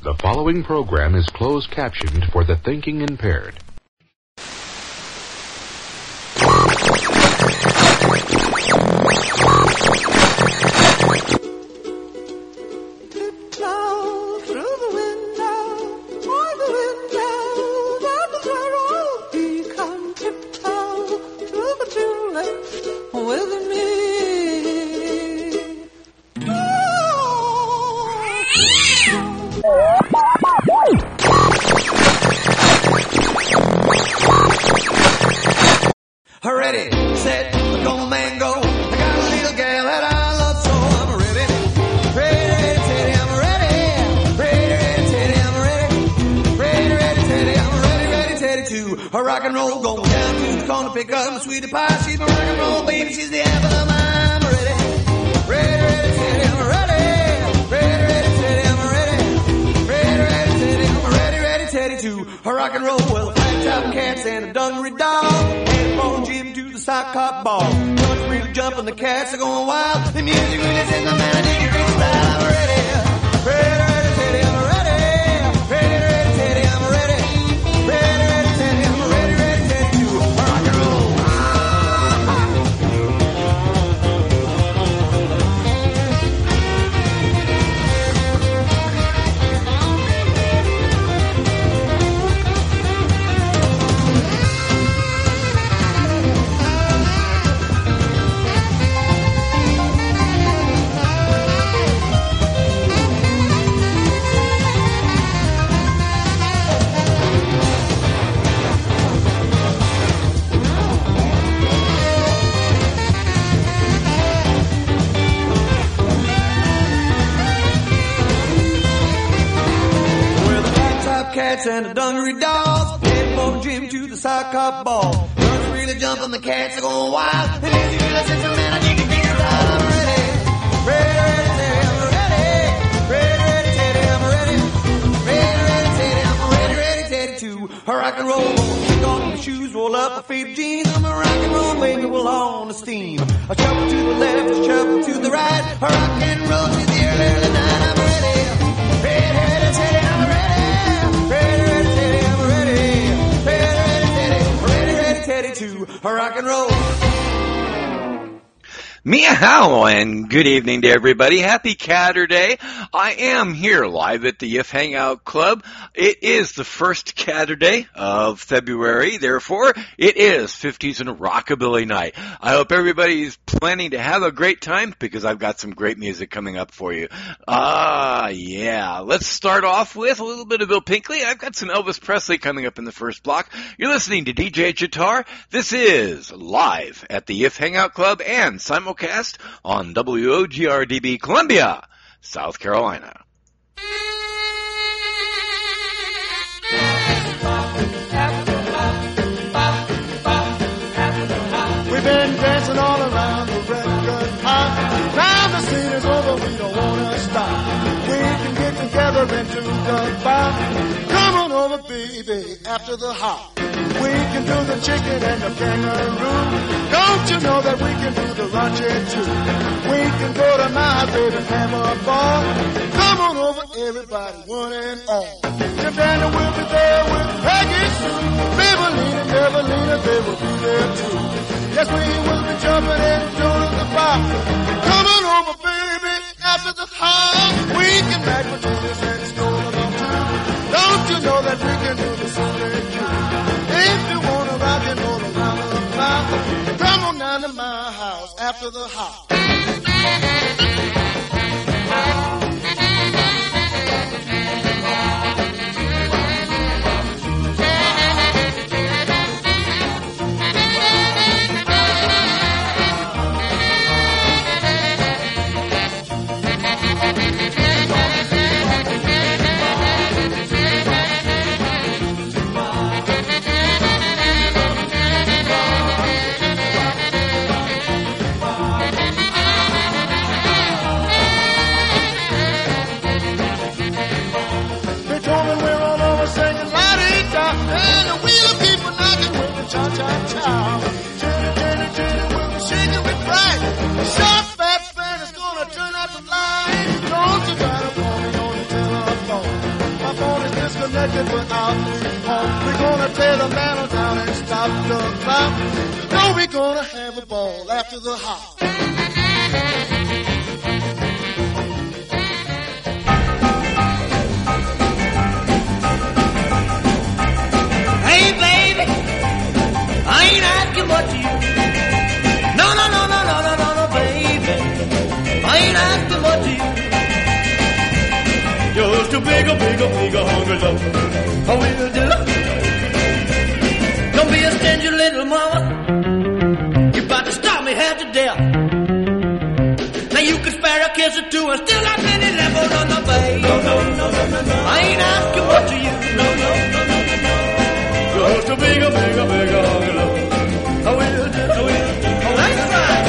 The following program is closed captioned for the thinking impaired. Ready, set, go mango. I got a little gal that I love, so I'm ready. Ready, Teddy, I'm ready. Ready, Teddy, I'm ready. Ready, Teddy, I'm ready, Teddy, to a rock and roll. Going down to the corner, pick up my sweetie pie. She's my rock and roll baby, she's the apple of my eye. I'm ready. Ready, Teddy, I'm ready. Ready, Teddy, I'm ready. Ready, Teddy, I'm ready, Teddy, to a rock and roll. Well, flat top cats and a dungaree dog. Jim to the sock hop ball. Don't really jump and the cats are going wild. The music really sets the melody to freestyle. I'm ready. Ready, Teddy, I'm ready. Ready, Teddy, I'm ready. Ready, Teddy, I'm ready, Teddy, to rock and roll. Cats and the dungaree dolls, head for Jim to the sock hop ball. Guns really jumping, the cats are going wild. And as you listen to man, I need to feel I'm ready. Ready, Teddy, I'm ready. Ready, Teddy, I'm ready. Ready, Teddy, I'm ready, Teddy, to rock and roll. Kick off my shoes, roll up my favorite jeans. I'm a rock and roll baby, we'll on the steam. I shuffle to the left, I shuffle to the right. I rock and roll to the early night. I'm ready. Ready, Teddy, I'm ready. Ready, Teddy, I'm ready. Ready, Teddy, to rock and roll. Meow, and good evening to everybody. Happy Catterday. I am here live at the If Hangout Club. It is the first Catterday of February, therefore it is 50s and Rockabilly Night. I hope everybody's planning to have a great time because I've got some great music coming up for you. Yeah. Let's start off with a little bit of Bill Pinkley. I've got some Elvis Presley coming up in the first block. You're listening to DJ Guitar. This is live at the If Hangout Club and simulcast on WOGRDB Columbia, South Carolina. We've been dancing all around the record pot. Now the scene is over, we don't want to stop. We can get together and do the bar. Come on over, baby, after the hop. We can do the chicken and the kangaroo. Don't you know that we can do the raunchy too? We can go to my house, baby, and have a ball. Come on over, everybody, one and all. Jim Daniel will be there with Peggy Sue. Evelina, they will be there too. Yes, we will be jumping and doing the bar. Come on over, baby, after the hop. We can back with Jesus and stroll along too. Don't you know that we can do the Sunday too? If you wanna rock and roll around the clock, come on down to my house after the hop. like it without leaving home. We're gonna tear the manor down and stop the clown. No, we're gonna have a ball after the hop. Hey, baby, I ain't asking what you. No, no, no, no, no, no, no, no, baby, I ain't asking what you. Just a bigger, bigger, bigger hungry love. How will you do? Don't be a stingy little mama. You about to stop me half to death. Now you can spare a kiss or two and still not many left. Oh, no, no, baby. No, no, no, no, no, no. I ain't asking what you. No, no, no, no, no, no. Just a bigger, bigger, bigger hungry love. How will you do? How will you do? Oh, that's right.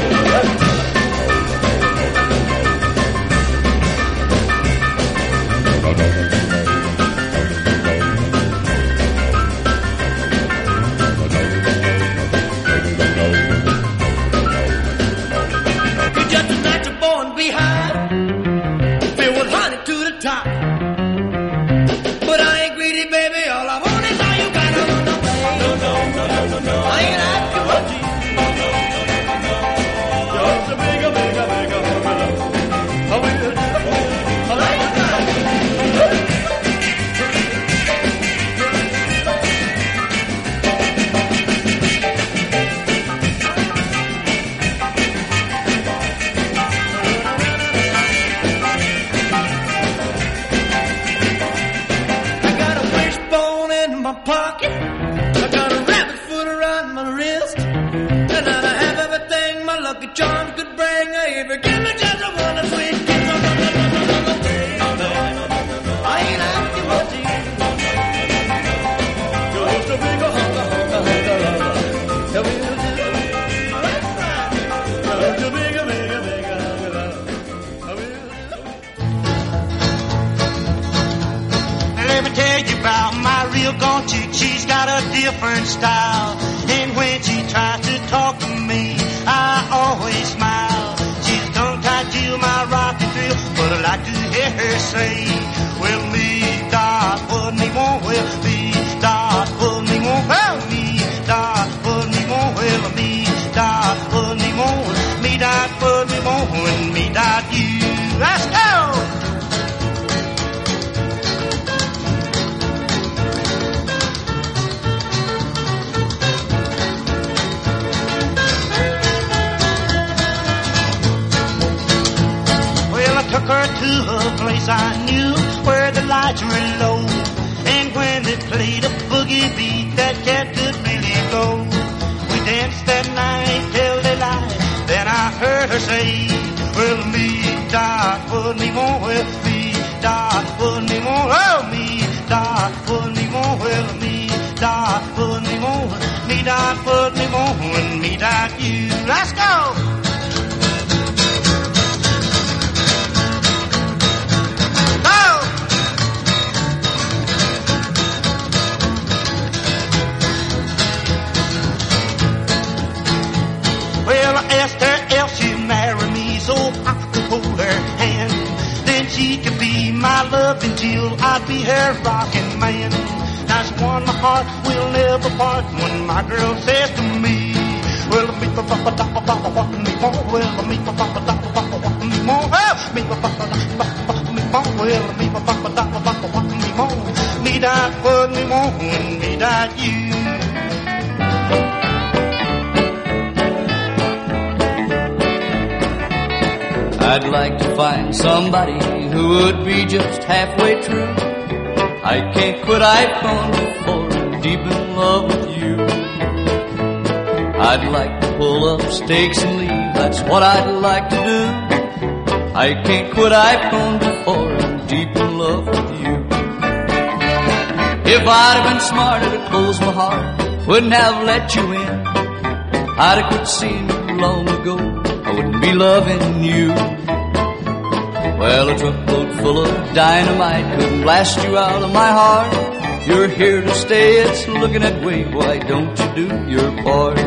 You're just a natural born behind, filled with honey to the top. But I ain't greedy, baby. All I want is all you got. No, no, baby. No, no, no, no, no, no. I ain't asking what you. Just a bigger, bigger, bigger hungry love. How will you do? Oh, that's right. I got a wishbone in my pocket. I got a rabbit foot around my wrist. And I have everything my lucky charms could bring. If you give me just a one sweet kiss, no, no, no, no, no, no, no, no. I ain't asking what you. Just a bigger, hunger, hunger, hunger love. How will you do? Oh, that's right. Just a bigger, bigger, bigger hungry love. How will you do? Let me tell you about my real gone chick. She's got a different style. And when she tries to talk to me, I always smile. She's tongue-tied to my rock and thrill, but I like to hear her say, well, me, dot, put me more, well, me, dot, put me more, well, me, dot, put me more, well, me, dot, put me more, me, dot, put me more, and me, dot, you. Let's go! Took her to a place I knew where the lights were low. And when they played a boogie beat, that cat could really go. We danced that night till daylight. Then I heard her say, well, me, dot, put me more, well, me, dot, put me more, oh, me, dot, put me more, well, me, dot, put me more, me, dot, put me more, and me, dot, you. Let's go! Well, I asked her if she'd marry me so I could hold her hand. Then she could be my love until I'd be her rocking man. That's one my heart will never part when my girl says to me, well, me pa pa pa da pa pa pa me more, well, me pa pa pa da pa pa me more, well, me pa pa pa da pa pa me more, well, me pa pa pa da pa pa me more, me that put me more, and me that you. I'd like to find somebody who would be just halfway true. I can't quit, I've gone before, I'm deep in love with you. I'd like to pull up stakes and leave, that's what I'd like to do. I can't quit, I've gone before, I'm deep in love with you. If I'd have been smarter to close my heart, wouldn't have let you in. I'd have quit seeing you long ago, I wouldn't be loving you. Well, a truckload full of dynamite couldn't blast you out of my heart. You're here to stay, it's looking that way, why don't you do your part?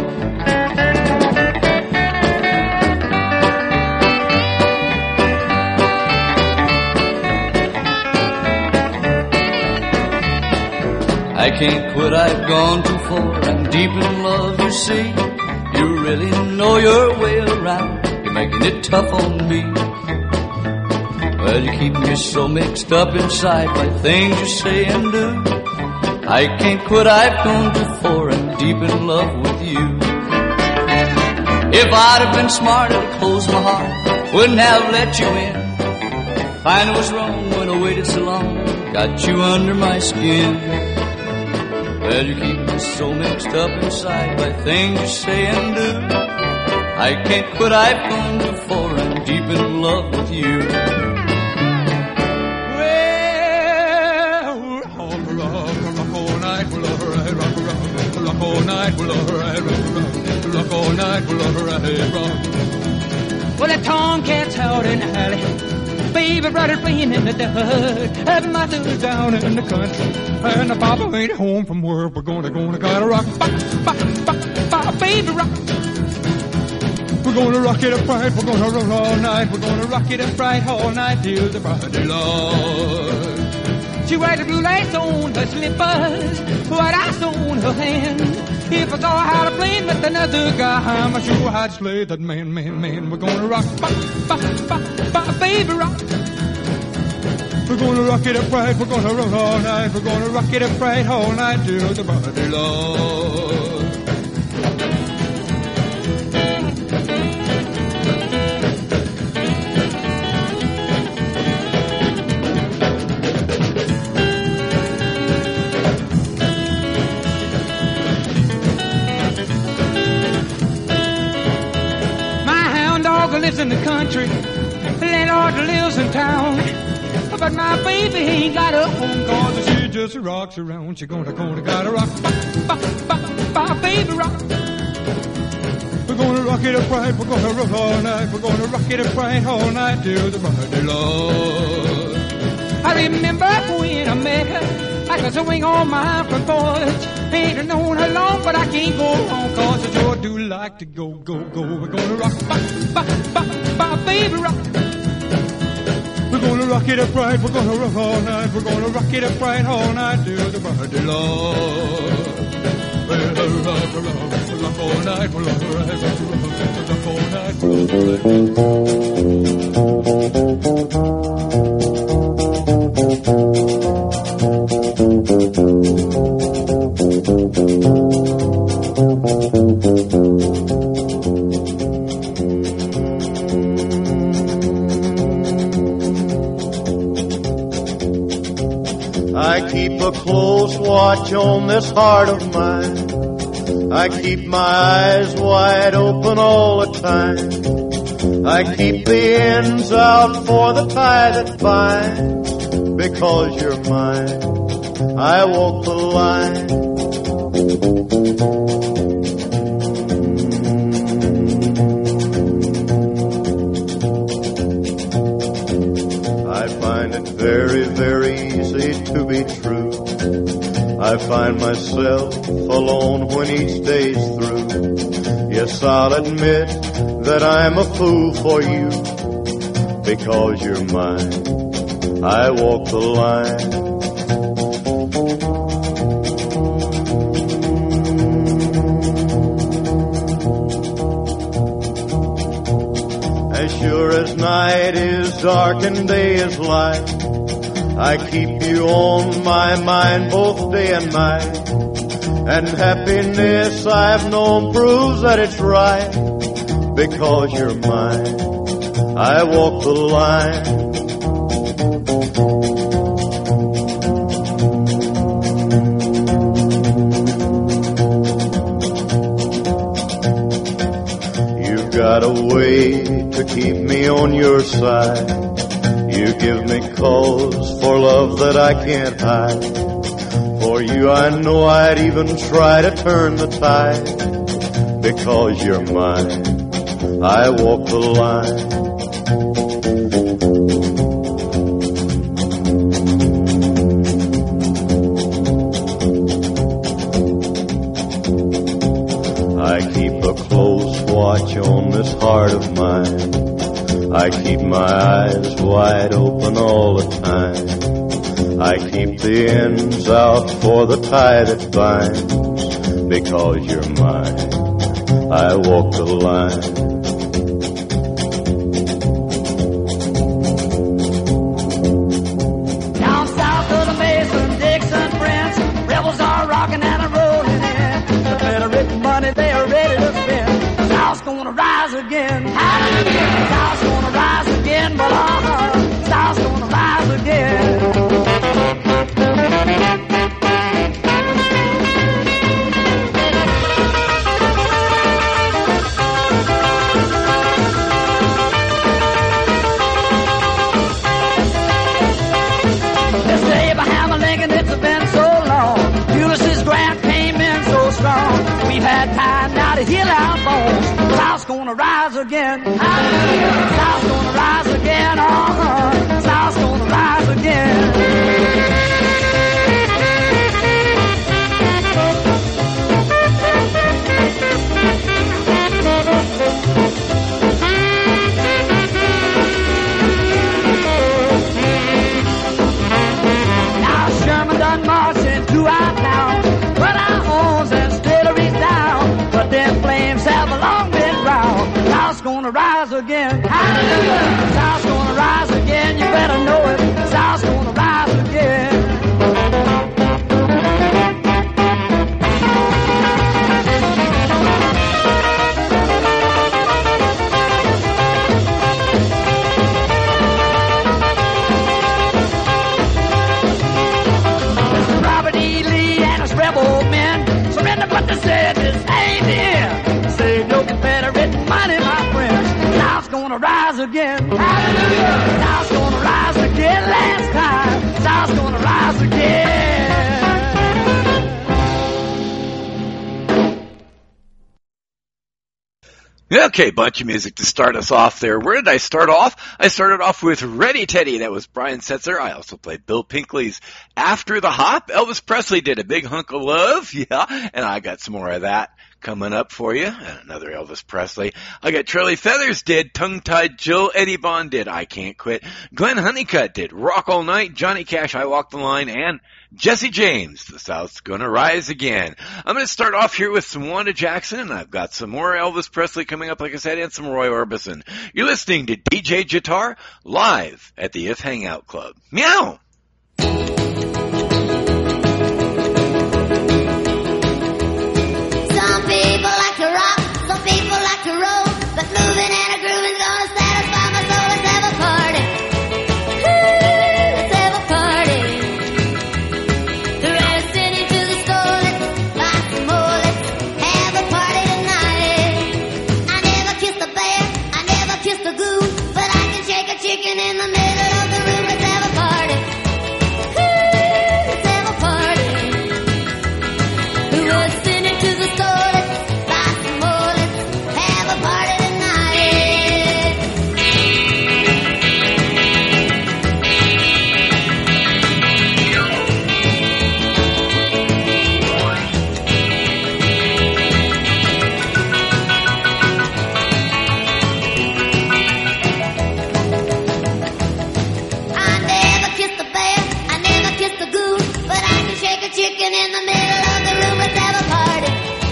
I can't quit, I've gone too far. I'm deep in love, you see. You really know your way around. You're making it tough on me. Well, you keep me so mixed up inside by things you say and do. I can't quit, I've gone too far. I'm deep in love with you. If I'd have been smarter to close my heart, wouldn't have let you in. I know what's wrong when I waited so long, got you under my skin. Well, you keep me so mixed up inside by things you say and do. I can't quit, I've gone too far, I'm deep in love with you. Well, rock all night, we'll rock all night, we'll rock all night, we'll rock. Well, the tomcats out in the alley, baby brother playing in the dirt. Have mother's down in the country, and the papa ain't home from work. We're gotta rock, baby rock. We're gonna rock it upright, we're gonna rock all night. We're gonna rock it upright all night till the Friday Lord. She wears the blue lights on her slippers, white ice on her hand. If I saw how to play with another guy, I'm sure I'd slay that man. We're gonna rock, baby rock. We're gonna rock it upright, we're gonna rock all night. We're gonna rock it upright all night till the Friday Lord. Lives in the country, landlord lives in town. But my baby ain't got a home, cause she just rocks around. She gotta rock, baby rock. We're gonna rock it upright, we're gonna rock all night. We're gonna rock it upright all night till the Friday Lord. I remember when I met her, I could swing on my front porch. Ain't known her long, but I can't go wrong, cause I sure do like to go. We're gonna rock, baby rock. We're gonna rock it upright, we're gonna rock all night. We're gonna rock it upright all night till the Friday Lord. We'll rock all night, we'll rock all night, we'll rock all I keep a close watch on this heart of mine. I keep my eyes wide open all the time. I keep the ends out for the tie that binds. Because you're mine, I walk the line. I find it very, very easy to be true. I find myself alone when each day's through. Yes, I'll admit that I'm a fool for you. Because you're mine, I walk the line. As sure as night is dark and day is light, I keep you on my mind both day and night. And happiness I've known proves that it's right. Because you're mine, I walk the line. Got a way to keep me on your side. You give me cause for love that I can't hide. For you I know I'd even try to turn the tide. Because you're mine, I walk the line. I keep a close watch on this heart of mine. I keep my eyes wide open all the time. I keep the ends out for the tie that binds. Because you're mine, I walk the line. Down south of the Mason, Dixon, Prince, rebels are rocking and rolling in. The Confederate money they are ready to spend. The South's gonna rise again. Hallelujah! The South's gonna rise again, but the South's gonna rise again. We've had time now to heal our bones. The South's gonna rise again. Hallelujah. The South's gonna rise again. The South's gonna rise again. Now Sherman done marching through our town, but our homes and but them flames have long been drowned. The South's gonna rise again. Hallelujah. The South's gonna rise again. You better know it. The South's gonna rise again. Mr. Robert E. Lee and his rebel men surrender, but they said this ain't it. Save your Confederate money, my friends. The South's gonna rise again. Hallelujah. The South's gonna rise again. Last time, the South's gonna rise again. Okay, bunch of music to start us off there. Where did I start off? I started off with Ready Teddy. That was Brian Setzer. I also played Bill Pinkley's After the Hop. Elvis Presley did A Big Hunk of Love. Yeah, and I got some more of that coming up for you. And another Elvis Presley. I got Charlie Feathers did Tongue Tied Joe. Eddie Bond did I Can't Quit. Glenn Honeycutt did Rock All Night. Johnny Cash, I Walk the Line. And Jesse James, The South's Gonna Rise Again. I'm going to start off here with some Wanda Jackson, and I've got some more Elvis Presley coming up, like I said, and some Roy Orbison. You're listening to DJ Guitar live at the If Hangout Club. Meow! Some people like to rock, some people like to roll, but moving and a grooving gonna satisfy my soul. Let's have a party. Let's have a party. The rest into the store, let's buy some more. Let's have a party tonight. I never kissed a bear, I never kissed a goose, but I can shake a chicken in the middle of the room. Let's have a party. Let's have a party. The rest into the store, let's buy some more. Let's have a party tonight. I never kissed a bear, I never kissed a goose, but I can shake a chicken in the middle of the room. Let's have a party.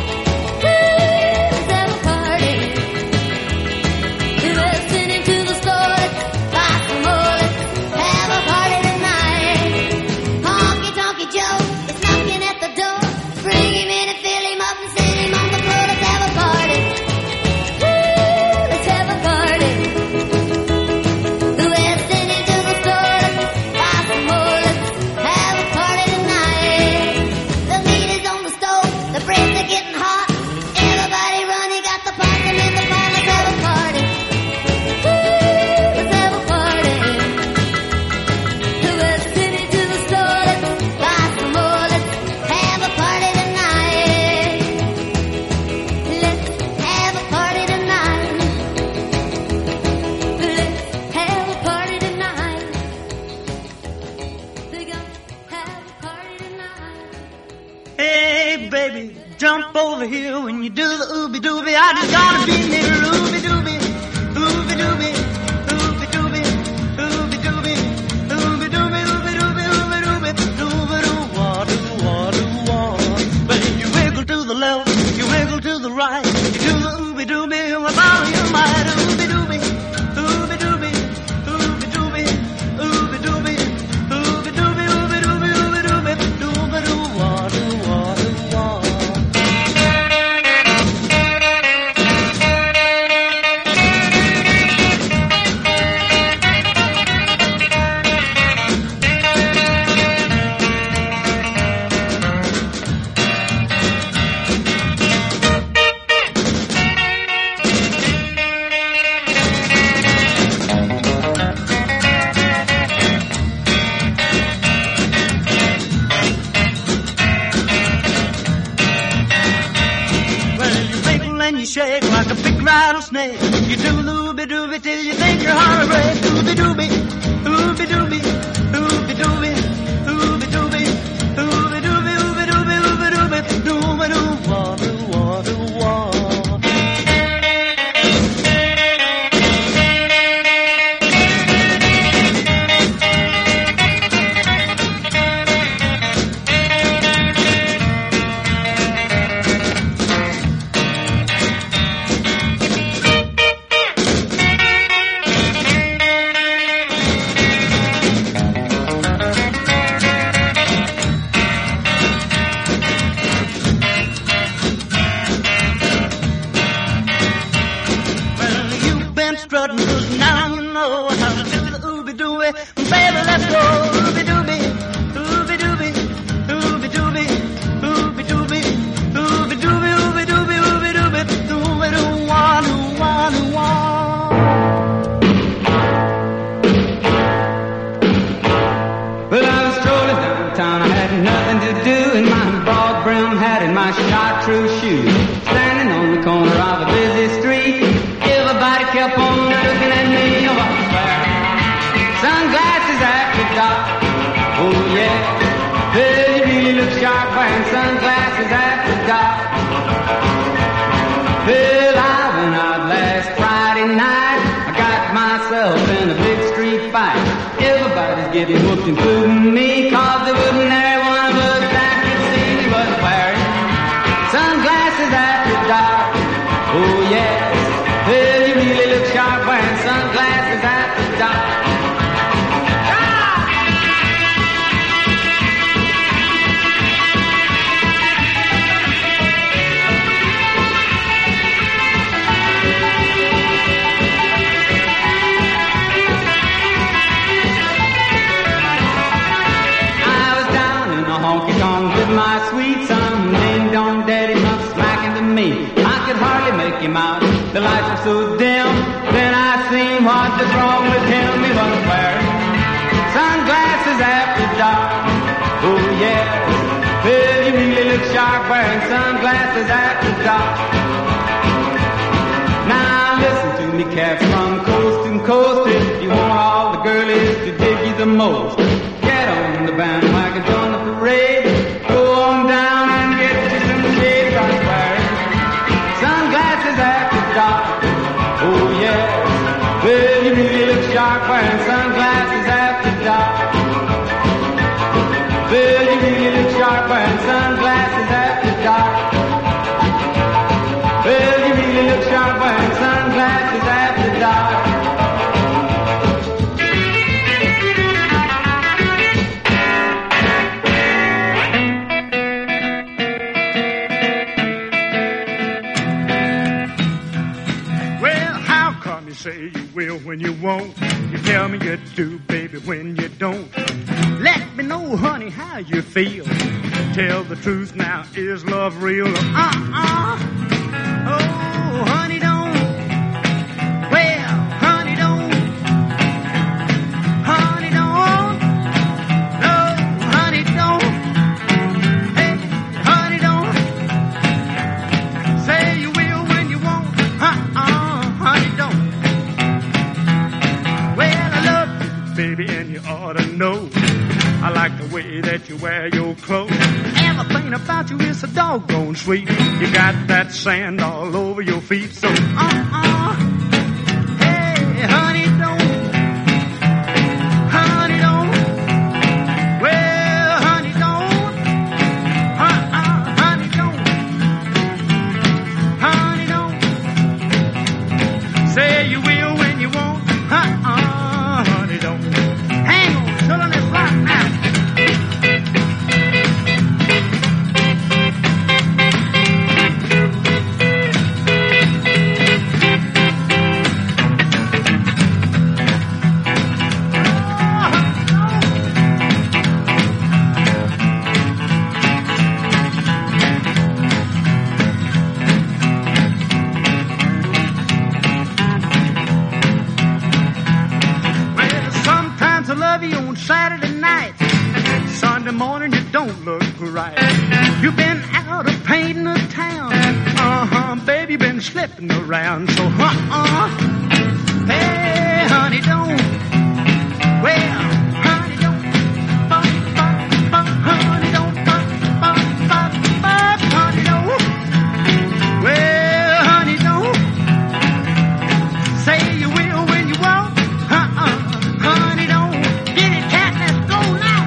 Let's have a party. The rest into the store, let's buy some more. Let's have a party tonight. Honky Tonky Joe is knocking at the door. Bring him in and fill him up and sit him on the floor. Let's have a party. Let's have a party. The rest into the store, let's buy some more. Let's have a party tonight. The meat is on the stove, the breads are getting hot. Everybody running, got the pots and in the pot. Let's have a party. Let's have a party. The rest into the store, let's buy some more. Let's have a party tonight. Let's have a party tonight. Let's have a party tonight. We're gonna have a party tonight. Hey, baby, jump over here when you do the ooby dooby. I just gotta be near ooby dooby, ooby dooby, ooby rattlesnake. You do looby dooby till you think your heart will break. Ooby dooby, ooby dooby, ooby dooby, ooby dooby, ooby dooby, ooby dooby, ooby dooby, dooby doo, wah doo, wah doo, wah. Getting hooked, including me, 'cause there wouldn't every one of us that could see me was wearing sunglasses after dark. Oh yes, well you really look sharp wearing sunglasses after dark. My sweet son, ding dong daddy, not smacking to me. I could hardly make him out, the lights were so dim. Then I seen what was wrong with him. He was wearing sunglasses after dark. Oh yeah, well you really look sharp wearing sunglasses after dark. Now listen to me cats from coast to coast. If you want all the girlies to dig you the most, get on the bandwagon, join the parade. Go on down and get you some shade. I'm wearing sunglasses after dark. Oh yeah, well you really look sharp wearing sunglasses after dark. Well you really look sharp wearing sunglasses after dark. Well you really look sharp wearing sunglasses after dark. Say you will when you won't. You tell me you do, baby, when you don't. Let me know, honey, how you feel. Tell the truth now, is love real? Oh, honey, don't. Well, honey, don't. Honey, don't. No, honey, don't. Hey, honey, don't. Say you will when you won't. Honey, don't. Baby, and you ought to know I like the way that you wear your clothes. Everything about you is so doggone sweet. You got that sand all over your feet. So, hey, honey, don't. Honey, don't. Well, honey, don't. Honey, don't. Honey, don't. Say you will when you won't. Honey, don't. Hang on, children, it's right now. Saturday night, Sunday morning, you don't look right. You've been out of painting the town, Baby, been slipping around, so hey, honey, don't. Well, honey, don't. Honey, don't. Honey, don't. Well, honey, don't. Say you will when you won't. Honey, don't. Get it, cat, let's go now.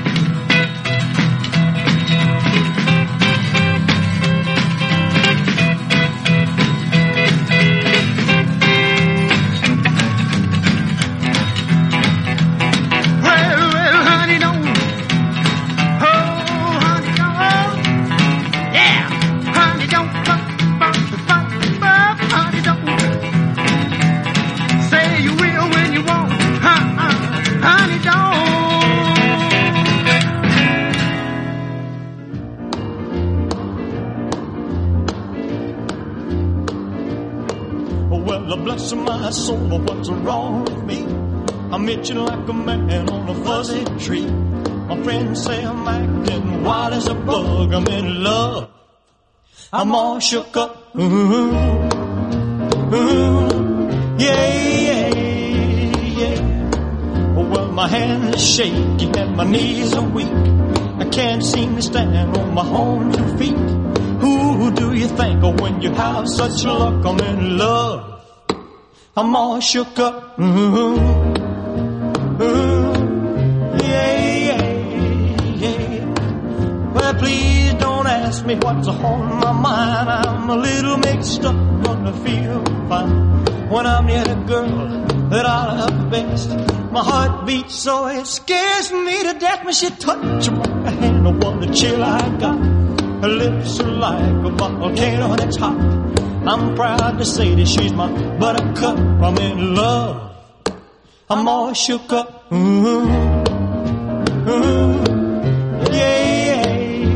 Bless my soul, what's wrong with me? I'm itching like a man on a fuzzy tree. My friends say I'm acting wild as a bug. I'm in love. I'm all shook up. Yeah. Well, my hands are shaky and my knees are weak. I can't seem to stand on my own 2 feet. Who do you think of when you have such luck? I'm in love. I'm all shook up. Yeah. Well, please don't ask me what's on my mind. I'm a little mixed up, but I feel fine when I'm near the girl that I love best. My heart beats so it scares me to death when she touches my hand. Oh, what a chill I got. Her lips are like a volcano that's hot. I'm proud to say that she's my buttercup. I'm in love. I'm all shook up. Yeah.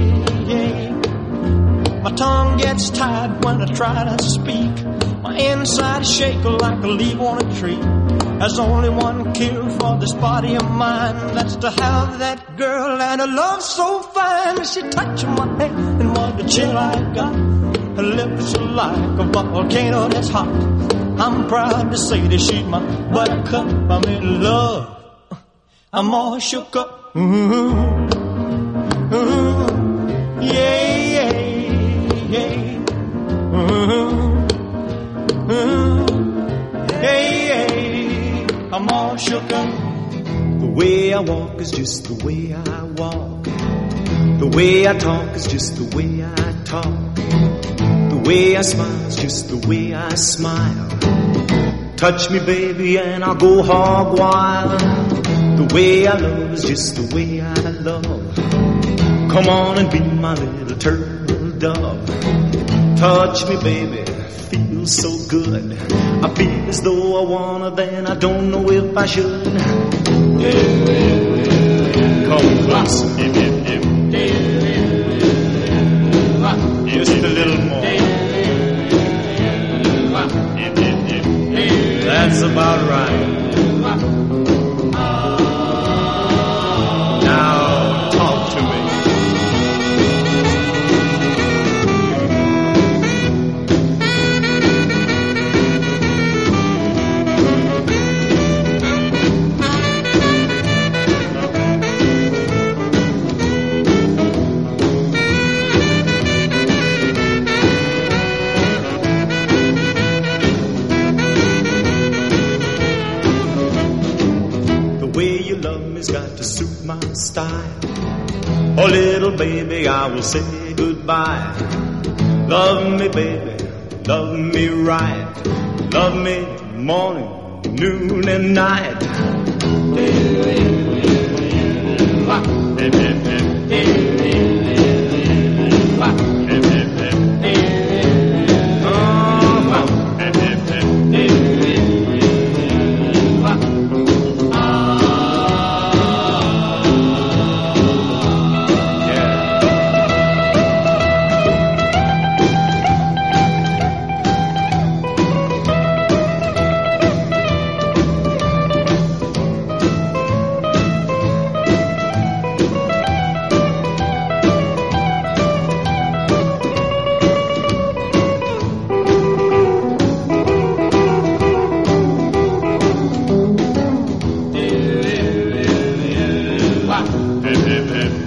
My tongue gets tied when I try to speak. My inside shake like a leaf on a tree. There's only one cure for this body of mine. That's to have that girl and a love so fine. She touched my hand and what a chill I got. Her lips are like a volcano that's hot. I'm proud to say that she's my buttercup. I'm in love. I'm all shook up. Yeah. I'm all shook up. The way I walk is just the way I walk. The way I talk is just the way I talk. The way I smile is just the way I smile. Touch me, baby, and I'll go hog wild. The way I love is just the way I love. Come on and be my little turtle dove. Touch me, baby, feels so good. I feel as though I wanna, then I don't know if I should. Come close. Just a little more. That's about right. Now talk to me. Got to suit my style. Oh, little baby, I will say goodbye. Love me, baby, love me right. Love me morning, noon, and night.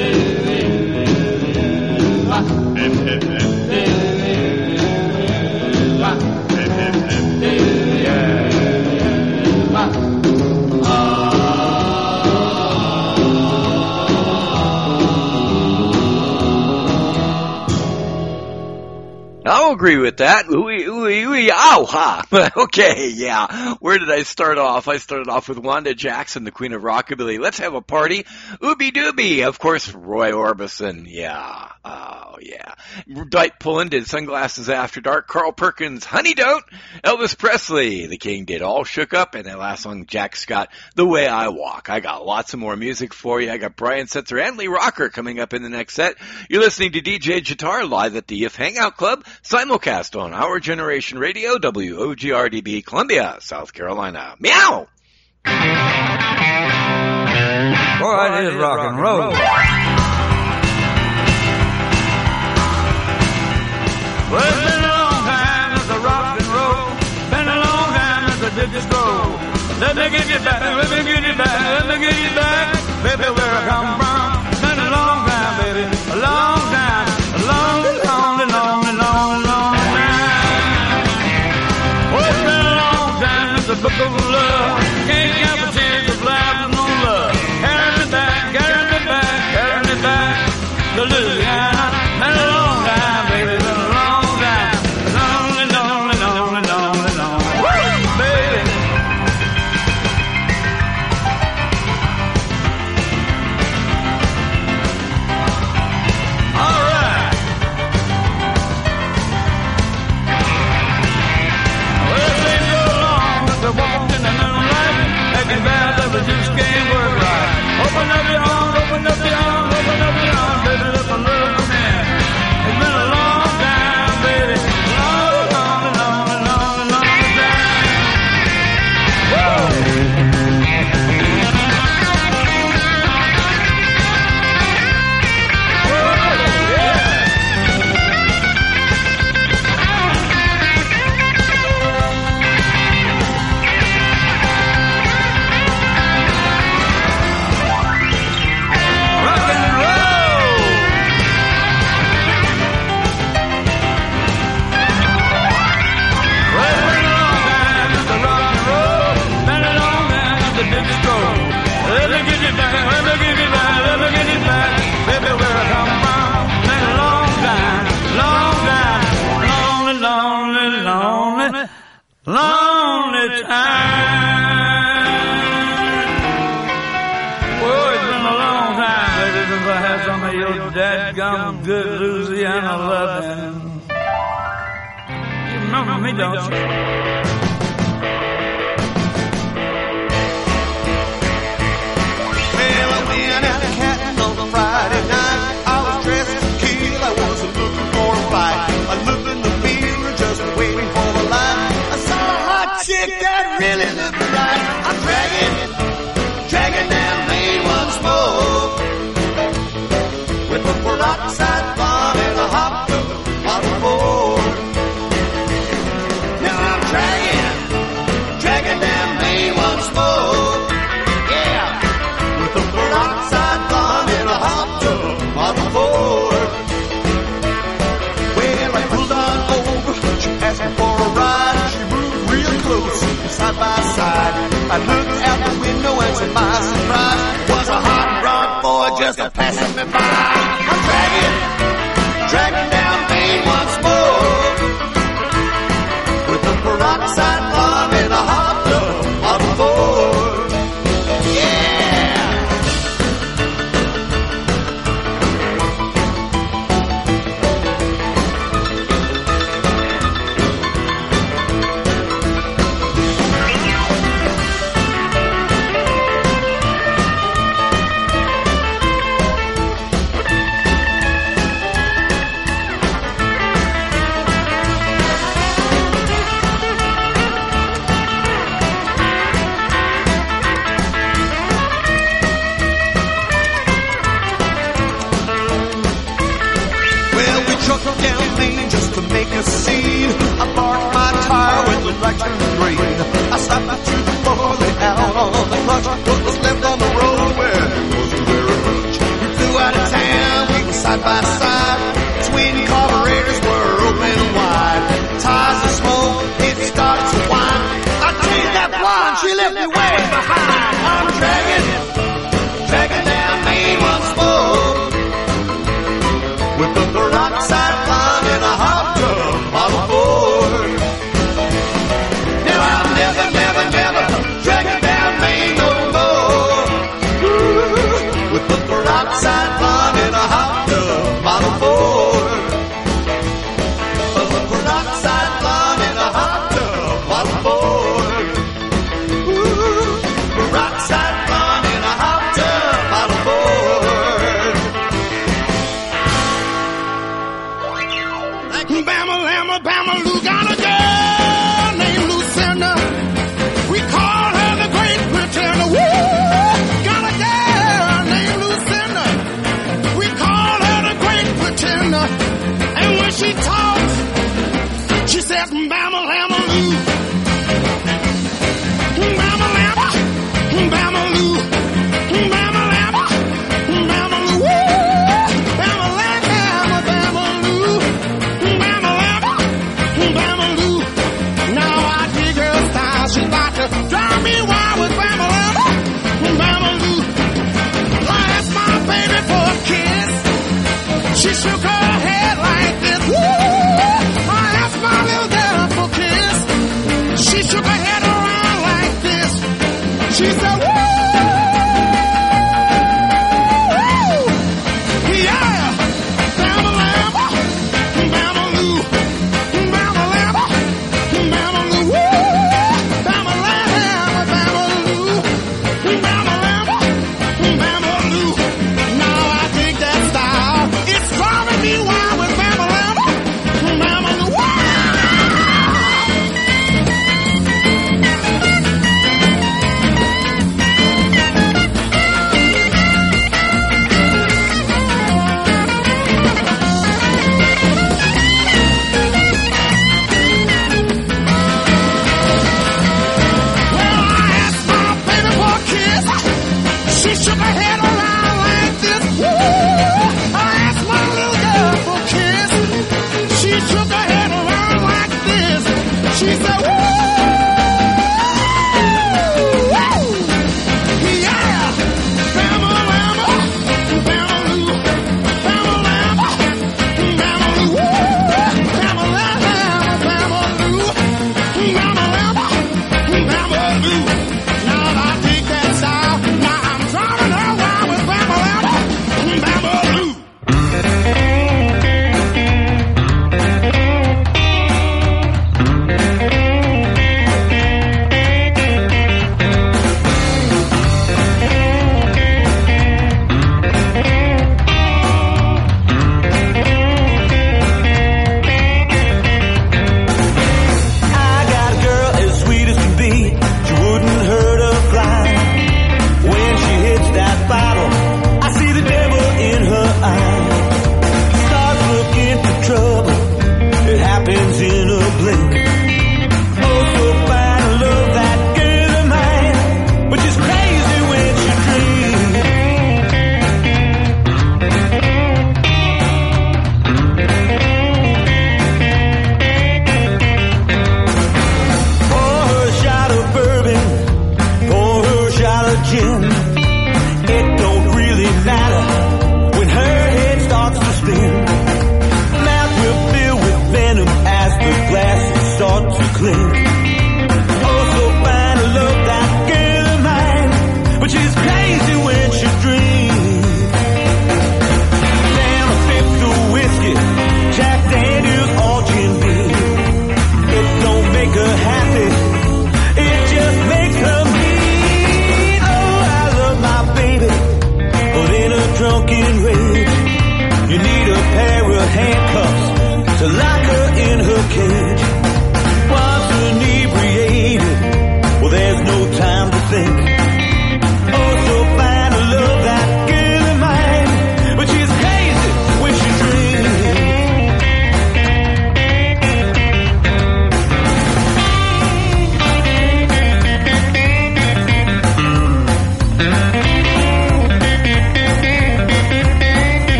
I'll agree with that. Ooey, ooey, ooey, ow, ha. Okay, yeah. Where did I start off? I started off with Wanda Jackson, the Queen of Rockabilly. Let's have a party. Ooby Dooby. Of course, Roy Orbison. Yeah. Oh, yeah. Dwight Pullen did Sunglasses After Dark. Carl Perkins, Honey Don't. Elvis Presley, The King did All Shook Up. And that last song, Jack Scott, The Way I Walk. I got lots of more music for you. I got Brian Setzer and Lee Rocker coming up in the next set. You're listening to DJ Guitar live at the If Hangout Club. Simulcast on Our Generation Radio, WOGRDB, Columbia, South Carolina. Meow! Boy, it is rock and roll. Well, it's been a long time since I rock and roll. Been a long time since I did the stroll. Let me get you back, let me get you back, let me get you back, baby, where I come from. Been a long time, baby, a long time, a long, long, long, long, long, long time. Oh, it's been a long time since the book of love. Can't count the tears of life with no love. Carry me back, carry me back, carry me back to Louisiana. Been a long time, baby, been a long time. Lonely, lonely, lonely, lonely, lonely. Woo, baby. All right. Well, it ain't so long since I walked in the moonlight, making vows that we just can't work right. Open up your arms, open up your arms, open up your arms, baby, let my love come in. It's been a long time, baby, long, long, long, long, long time. Woo! Lonely time. Well, it's been a long time, baby, since I had some of your dadgum good Louisiana loving. You remember me, don't you? Well, I went out catting on a Friday night. I was dressed to kill. I wasn't looking for a fight. I looked in the mirror just waiting for the light. I saw a hot chick that really looked right. I'm dragging down Main once more with a peroxide bomb and a hot tub on the board. Now I'm dragging down Main once more. Yeah, with a peroxide bomb and a hot tub on the board. Well, I pulled on over. She asked me for a ride. She moved real close, side by side. I looked out the window and to my surprise was a hot rod boy just passing me by. I'm dragging down Main once more with a peroxide bomb and a hot tub on the board. Yeah. Truck down Main just to make a scene. I parked my tire when the light turned green. I stopped to the fully out on the clutch. What was left on the road, well, it wasn't very much. We flew out of town. side by side. Twin carburetors were open wide. Tires of smoke, it starts to whine. I tell you that blonde, she left me way behind. I'm dragging down Main once more. With the peroxide blonde in a hot tub, Model Ford. Now I'm never dragging down Main no more. Ooh, with the peroxide blonde in a hot tub, Model Ford. The peroxide blonde in a hot tub, Model Ford. Ooh, peroxide blonde in a hot tub, Model Ford. Bama, Lama, Bama, Lou got a girl named Lucinda. We call her the Great Pretender. Woo! Got a girl named Lucinda. We call her the Great Pretender. And when she talks, she says, Bama, Lama, Lou. Bama, Lama, Bama, Lou. Bama, Lama, Bama, Lou. Woo! Bama, Lama, Bama, Lou. Bama, Lama, Bama, Lou. Now I dig her style. She got to drive me wild with Bama, Lama, Bama, Lou. I asked my baby for a kiss. She shook her head like this. Woo! I asked my little girl for a kiss. She shook her head around like this. She said, woo! Yeah! Bama, Lama, Bama, Lou. Bama, Lama, Bama, Lou. Woo! Bama, Lama, Bama, Lou. Bama, Lama, Bama, Lou. Now I dig that style. It's driving me wild with Bama, Lama, Bama, Lou. She shook her head around like this. Woo! I asked my little girl for a kiss. She shook her head around like this. She said, woo! Woo! Yeah! Bama, Lama, Bama, Lou. Bama, Lama, Bama, Lou. Woo! Bama, Lama, Bama, Lou. Bama, Lama, Bama, Lou. Now I think that's how. Now I'm driving her wild with Bama, Lama, Bama, Lou.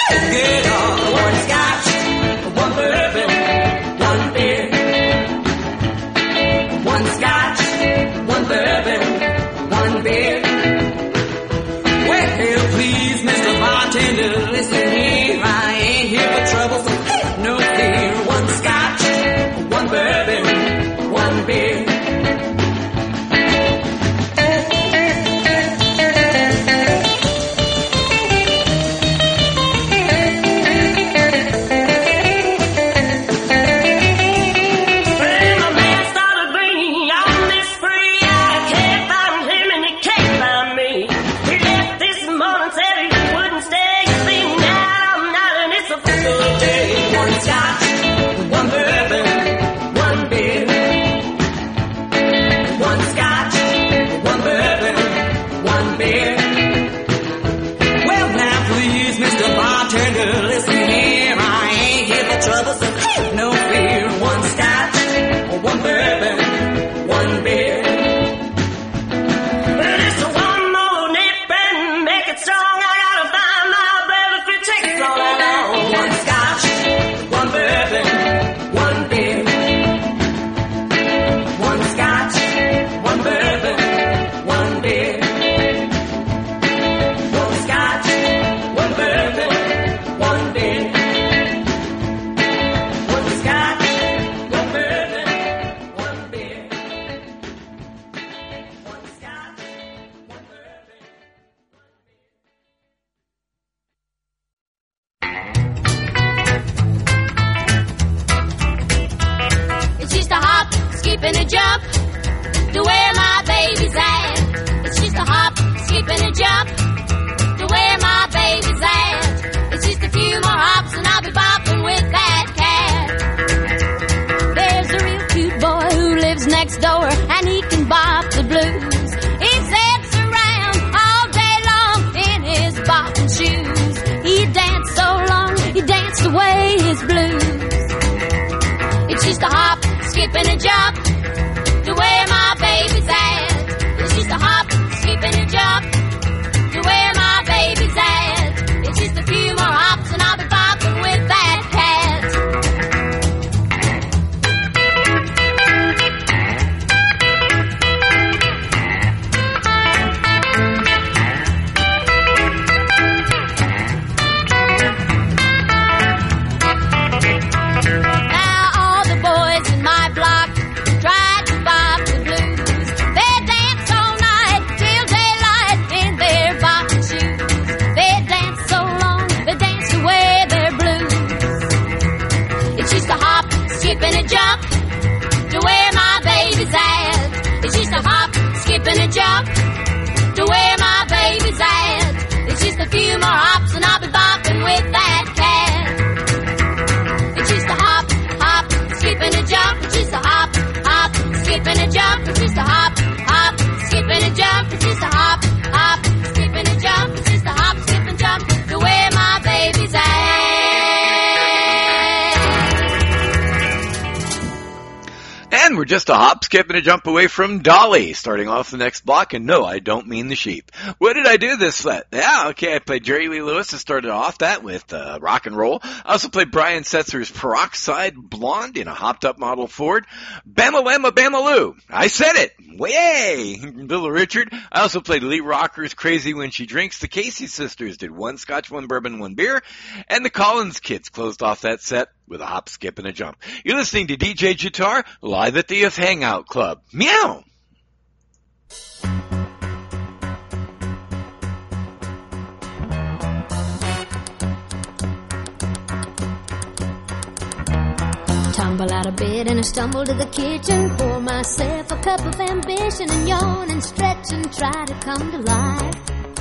Get on. One scotch, one bourbon, one beer. One scotch, one bourbon, one beer. Well, please, Mr. Bartender, listen here. I ain't here for trouble, so no fear. One scotch, one bourbon, one beer. We're just a hop, skip, and a jump away from Dolly, starting off the next block, and no, I don't mean the sheep. What did I do this set? Yeah, okay, I played Jerry Lee Lewis and started off that with rock and roll. I also played Brian Setzer's Peroxide Blonde in a hopped-up model Ford. Bama Lamma Bamaloo, I said it! Way! Little Richard. I also played Lee Rocker's Crazy When She Drinks. The Casey Sisters did one scotch, one bourbon, one beer. And the Collins Kids closed off that set with a hop, skip, and a jump. You're listening to DJ Guitar live at the If Hangout Club. Meow! Tumble out of bed and I stumble to the kitchen, pour myself a cup of ambition and yawn and stretch and try to come to life.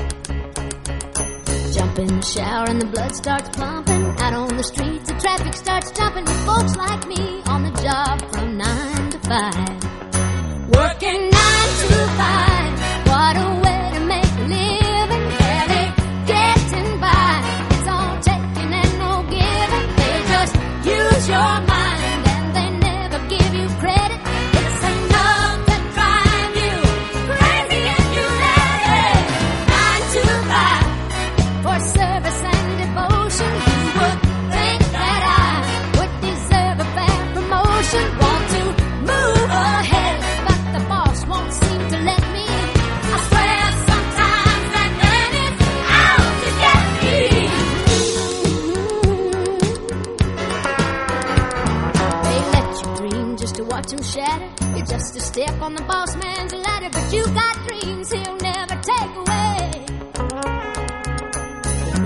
Jump in the shower and the blood starts pumping. Out on the streets the traffic starts jumping with folks like me on the job from 9 to 5. Working 9 to 5, what a way to make a living. Barely getting by, it's all taking and no giving. They just use your mind. Service and devotion.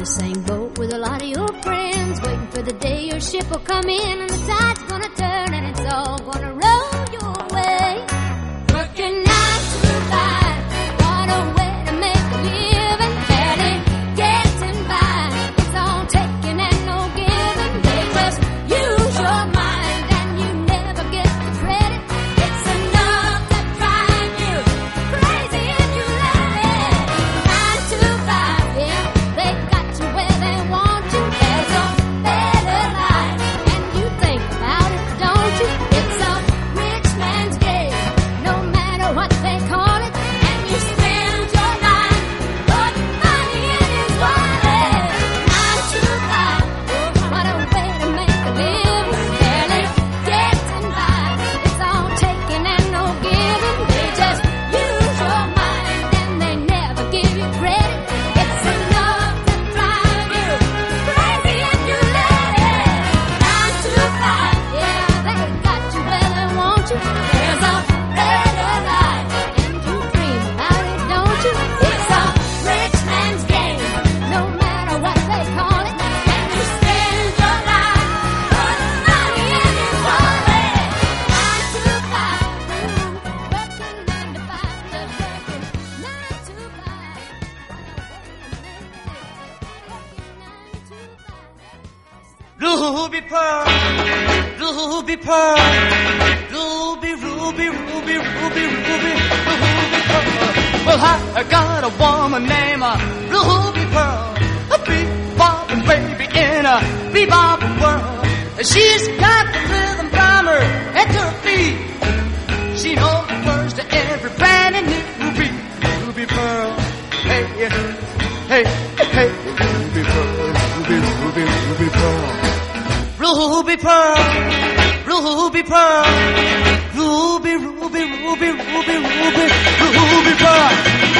the same boat with a lot of your friends, waiting for the day your ship will come in and the tide's gonna turn and it's all gonna roll your way. Working 9 to 5, what a way to make a living, barely getting by. It's all taking and no giving. They just use your mind and you never get the credit. It's enough to drive you crazy if you let it. 9 to 5, yeah, they got you where they want you. There's a better life, and you think about it, don't you? It's a rich man's game, no matter what they call it. And you spend your life putting money in his wallet. 9 to 5, what a way to make a living, barely getting by. It's all taking and no giving. They just use your mind and they never give you credit. It's enough to drive you crazy if you let it. 9 to 5, yeah, they got you where they want you. There's a better life, and you dream about it, don't you? It's a rich man's game, no matter what they call it. And you spend your life putting money in his wallet. 9 to 5, working 9 to 5, just working 9 to 5. Ruby Pearl, Ruby Pearl, Ruby, Ruby, Ruby, Ruby, Ruby, Ruby Pearl. Well, I got a woman named Ruby Pearl, a bebop baby in a bebop world. She's got the rhythm from her head to her feet. She knows the words to every brand new beat. Ruby Pearl, hey, hey, hey, Ruby Pearl, Ruby, Ruby, Ruby Pearl. Ruby Pearl, Ruby Pearl, Ruby, Ruby, Ruby, Ruby, Ruby, Ruby Pearl.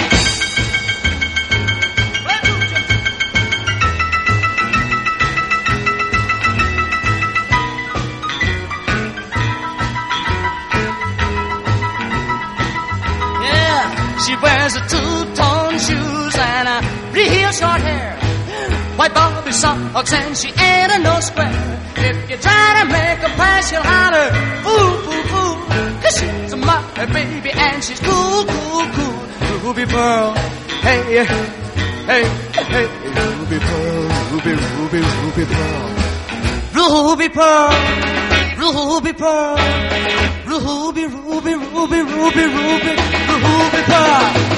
Yeah, she wears a two-tone shoes and a real short hair, white bobby socks, and she ain't a no square. If you try to make her pass, she'll holler, ooh, ooh, ooh, 'cause she's my baby and she's cool, cool, cool. Ruby Pearl, hey, hey, hey, Ruby Pearl, Ruby, Ruby, Ruby Pearl. Ruby Pearl, Ruby Pearl, Ruby, Ruby, Ruby, Ruby, Ruby, Ruby Pearl.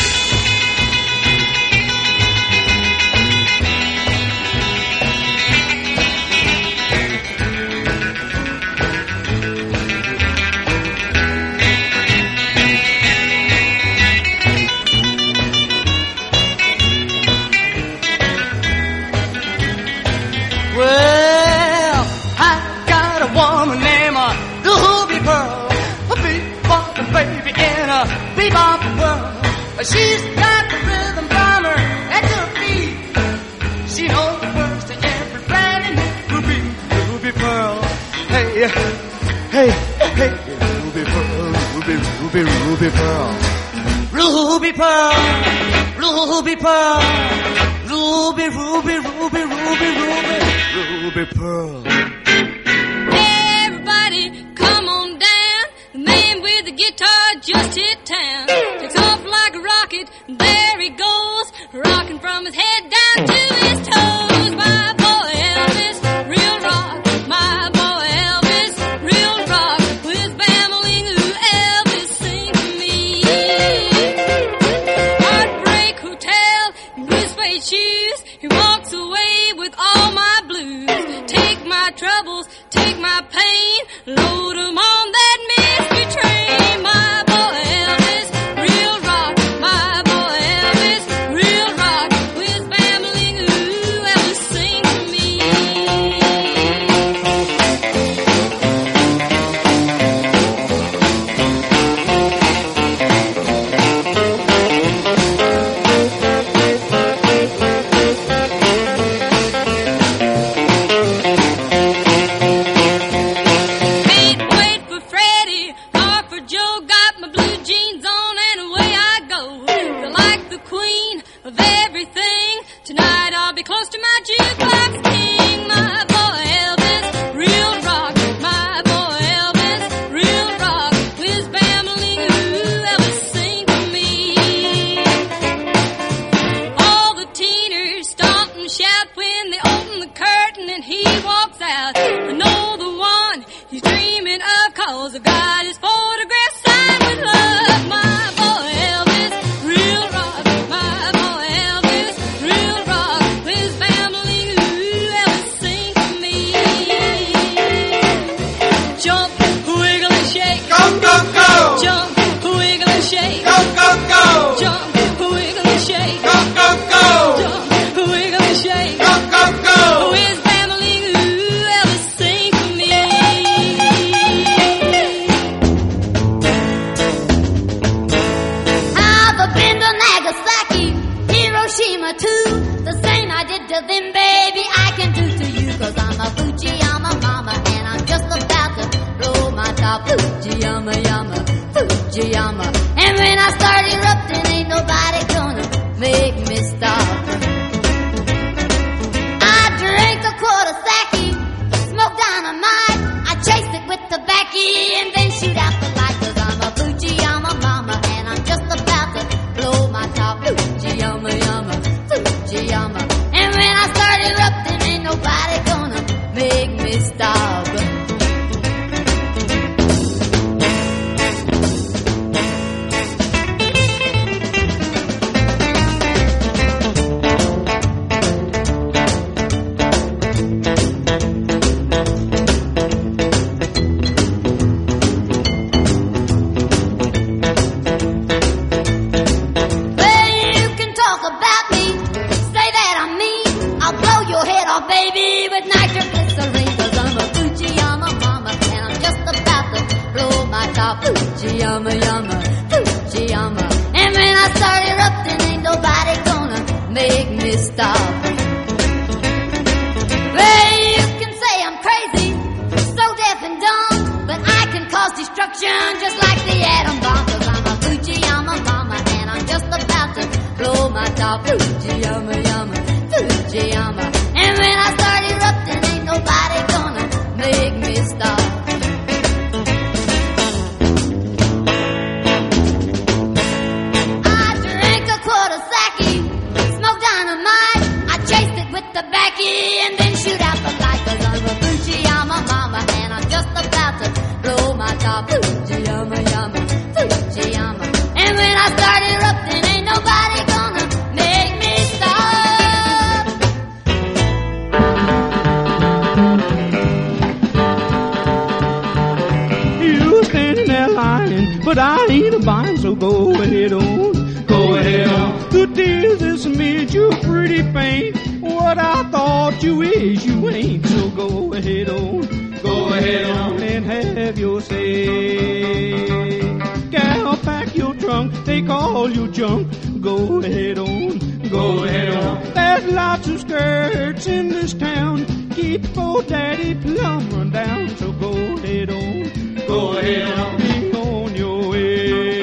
Well, I got a woman named Ruby Pearl, a bebop baby in a bebop world. She's got the rhythm from her head to her feet. She knows the words to every brand new beat. Ruby Pearl, hey, hey, hey, Ruby Pearl, Ruby, Ruby, Ruby Pearl. Ruby Pearl, Ruby Pearl, Ruby, Ruby, Ruby, Ruby, Ruby, Ruby Pearl. Everybody, come on down. The man with the guitar just hit town. Takes off like a rocket, there he goes, rocking from his head down to his toes. My boy Elvis, real rock. My boy Elvis, real rock. With his bambling, ooh, Elvis, sing to me. Heartbreak Hotel, in blue suede shoes, he walks away with all my blues. Take my troubles, take my pain, load 'em on that mystery train. My boy Elvis, real rock. My boy Elvis, real rock. With his bambling, ooh, Elvis, sing to me. Can't wait be close to my jukebox king, my boy Elvis, real rock. My boy Elvis, real rock. Whiz bambling, ooh, Elvis, sing to me. All the teeners stomp and shout when they open the curtain and he walks out. I know the one he's dreaming of, 'cause I got his photograph signed with love. My boy Elvis, real rock. My boy Elvis, real rock. Whiz bambling, ooh, Elvis, sing to me. Jump, wiggle and shake. Go, go, go. Jump, wiggle and shake. Go, go, go. Jump, wiggle and shake. Go, go, go. Jump, wiggle and shake. Go, go, go. Whiz bambling, ooh, Elvis, sing to me. I've been to Nagasaki, Hiroshima too. The same I did to them, baby, I can do to you. 'Cause I'm a Fujiyama mama and I'm just about to blow my top. Fujiyama, yama, Fujiyama. And when I start erupting, ain't nobody gonna make me stop. I drink a quart of sake, smoke dynamite. I chase it with tobacco and then shoot out the light. 'Cause I'm a Fujiyama mama and I'm just about to blow my top. Fujiyama, yama, Fujiyama. And when I start erupting, ain't nobody gonna make me stop. Well, you can talk about me, say that I'm mean. I'll blow your head off, baby, with nitroglycerine. 'Cause I'm a Fujiyama mama and I'm just about to blow my top. Fujiyama, yama, Fujiyama. And when I start erupting, ain't nobody gonna make me stop. Well, you can say I'm crazy, so deaf and dumb, but I can cause destruction just like the atom bomb. 'Cause I'm a Fujiyama mama and I'm just about to blow my top. Fujiyama, yama, Fujiyama. And when I start erupting, ain't nobody gonna make me stop. I drink a quart of sake, smoke dynamite. I chase it with tobacco and then shoot out the light. 'Cause I'm a Fujiyama mama and I'm just about to blow my top. Fujiyama, yama, Fujiyama. And when I start erupting, ain't nobody gonna make me stop. You standing there lying, but I ain't a buying, so go ahead on. Go ahead on. The deal this made you pretty faint. What I thought you is, you ain't, so go ahead on. Go ahead on and have your say. Gal, pack your trunk, take all your junk. Go ahead on. Go ahead on. There's lots of skirts in this town. Keep old daddy plumb run down, so go ahead on. Go ahead on. Be on your way.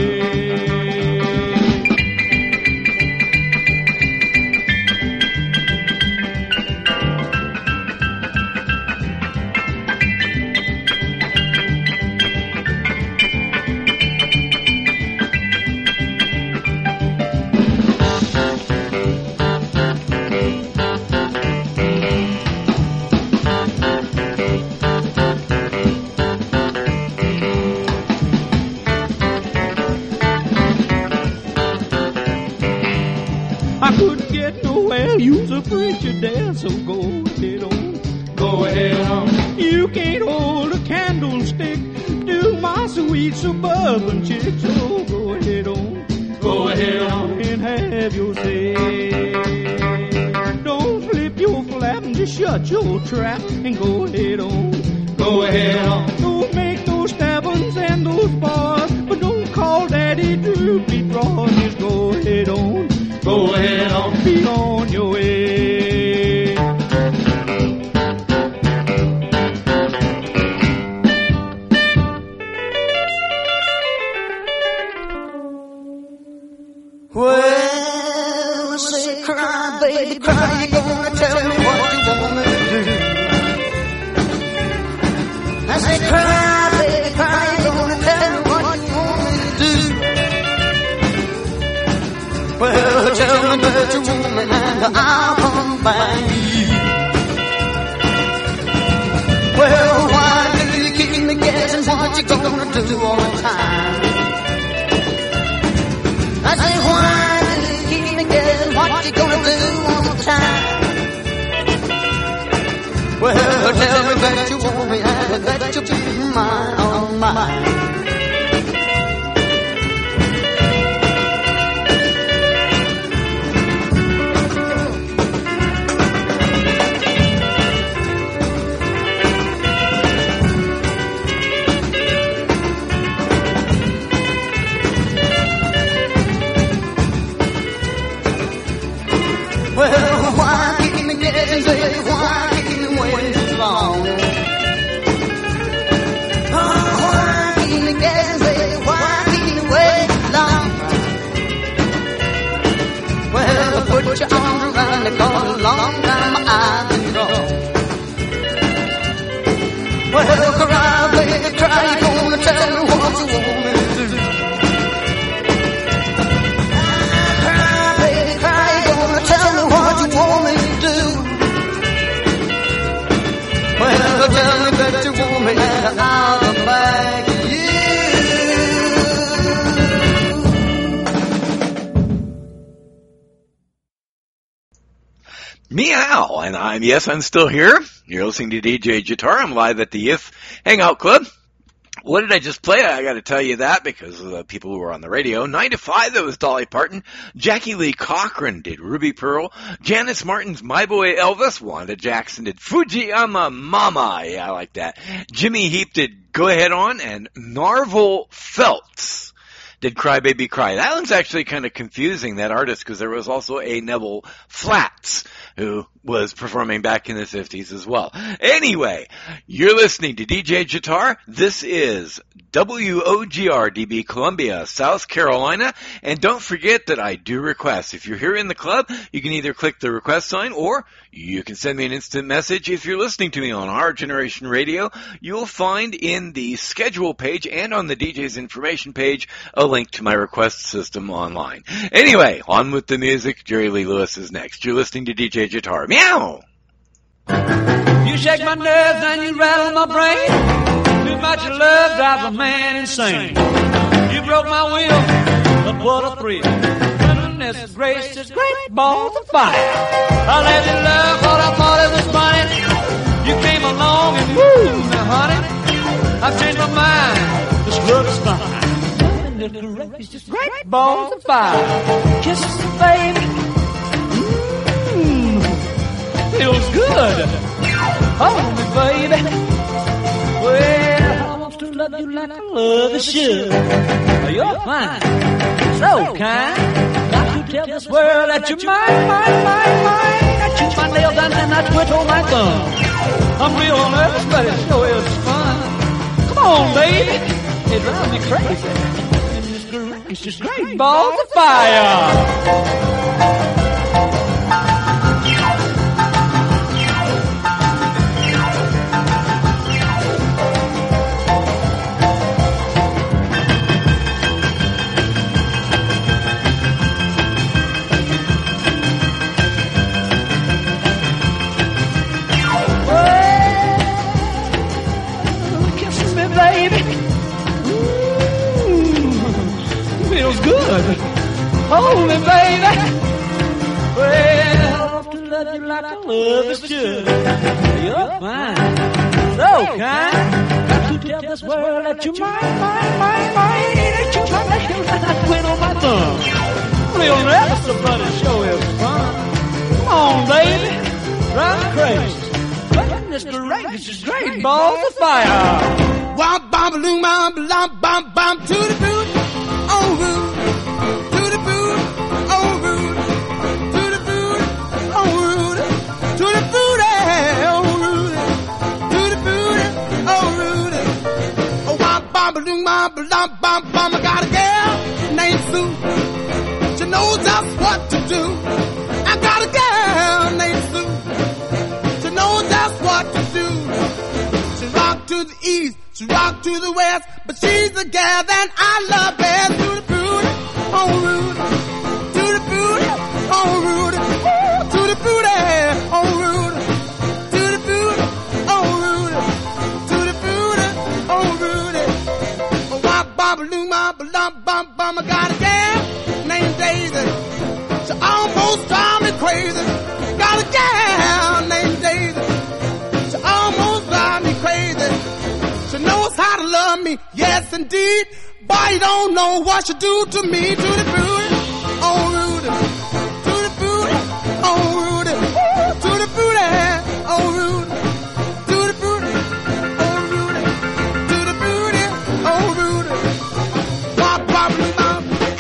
I couldn't get nowhere, you's a preacher there, so go ahead on. Go ahead on. You can't hold a candlestick to my sweet suburban chick, so go ahead on. Go ahead on and have your say. Don't flip your flap and just shut your trap and go ahead on. Go ahead on. Don't make those stabbings and those bars, but don't call daddy droopy draws, just go ahead on. Go ahead on, be on your way. Well, say cry baby, cry. You gonna tell me what you want me to do? I said, cry, baby, cry. You gonna tell me what you want me to do? Well, tell me that you want me and I'll come find you. Well, why do you keep me guessing what you gonna do all the time? I say, why do you keep me guessing what you gonna do all the time? Well, tell me that you want me and that you'll be mine, all mine. Well, why keep me guessing, baby? Why keep me waiting so long? Oh, why keep me guessing, baby? Why keep me waiting so long? Well, put your arms around me, 'cause a long time I've been wrong. Well, cry, baby, cry. You gonna tell me what you want me to do? Tell me what you want me to do. Well, tell me that you want me and I'll come back to you. Meow, and I'm still here. You're listening to DJ Guitar. I'm live at the IF Hangout Club. What did I just play? I got to tell you that because of the people who were on the radio. 9 to 5, that was Dolly Parton. Jackie Lee Cochran did Ruby Pearl. Janice Martin's My Boy Elvis. Wanda Jackson did Fujiyama Mama. Yeah, I like that. Jimmy Heap did Go Ahead On. And Narvel Feltz did Cry Baby Cry. That one's actually kind of confusing, that artist, because there was also a Neville Flatts who was performing back in the 50s as well. Anyway, you're listening to DJ Guitar. This is WOGR-DB Columbia, South Carolina. And don't forget that I do requests. If you're here in the club, you can either click the request sign or you can send me an instant message. If you're listening to me on Our Generation Radio, you'll find in the schedule page and on the DJ's information page a link to my request system online. Anyway, on with the music. Jerry Lee Lewis is next. You're listening to DJ Guitar. Meow! You shake my nerves and you rattle my brain. Too much love drives a man insane. You broke my will, but what a thrill. Goodness gracious, great balls of fire. I let you love what I thought it was funny. You came along and woo, now honey, I've changed my mind. This love is fine. Goodness gracious, great balls of fire. Kisses, baby. Feels good. Hold me, baby. Well, I want to love you like I love the should. You're fine, so kind. Got to tell this world that you're mine. I chew my nails and then I twiddle my thumb. I'm real nervous, but it sure is fun. Come on, baby. It drives me crazy. And it's just great balls of fire. Good. Hold me, baby. Well, I love to love you like I love is should. You're fine, so kind. Got to tell this world that you're mine. That you're my nails and I twiddle my thumb. Real nervous, but it sure is fun. Come on, baby, drive me crazy. Goodness gracious, great balls of fire. Womp bom loom bom bom bom to the boot. Oh, rude. To the boot. Oh, rude. To the boot. Oh, rude. To the boot. Oh, rude. To the boot. Oh, rude. Oh, womp bom loom bom bom bom. I got a girl named Sue. She knows just what to do. I got a girl walk to the west, but she's the gal that I love best. Tutti frutti, oh Rudy, tutti frutti, oh Rudy, ooh, tutti frutti, oh Rudy, tutti frutti, oh Rudy, tutti frutti, oh Rudy. Wop bop loom bop lump bump bum. I got a gal named Daisy. She almost drive me crazy. Got a gal named Daisy. She almost drive me crazy. She knows how to love me, yes indeed. Boy, you don't know what she do to me. Tutti frutti, oh Rudy, tutti frutti, oh Rudy, ooh, tutti frutti, oh Rudy, tutti frutti, oh Rudy, tutti frutti, oh Rudy. Wop wop bop.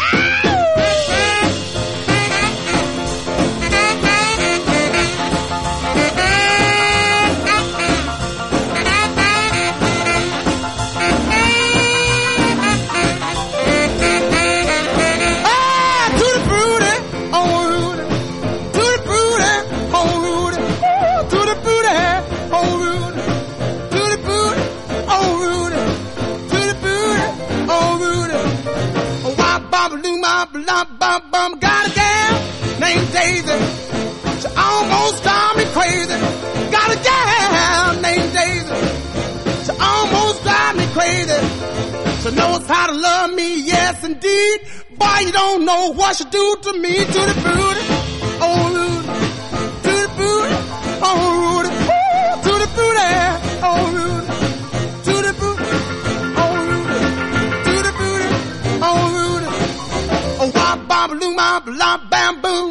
Got a gal named Daisy. She almost drive me crazy. Got a gal named Daisy. She almost drive me crazy. She knows how to love me, yes indeed. Boy, you don't know what she do to me. Tutti frutti, oh Rudy, tutti frutti, oh Rudy, ooh, tutti frutti, oh Rudy, tutti frutti, oh Rudy, tutti frutti, oh Rudy. Oh, wop, bop, loom, bop, lop, bam, boom.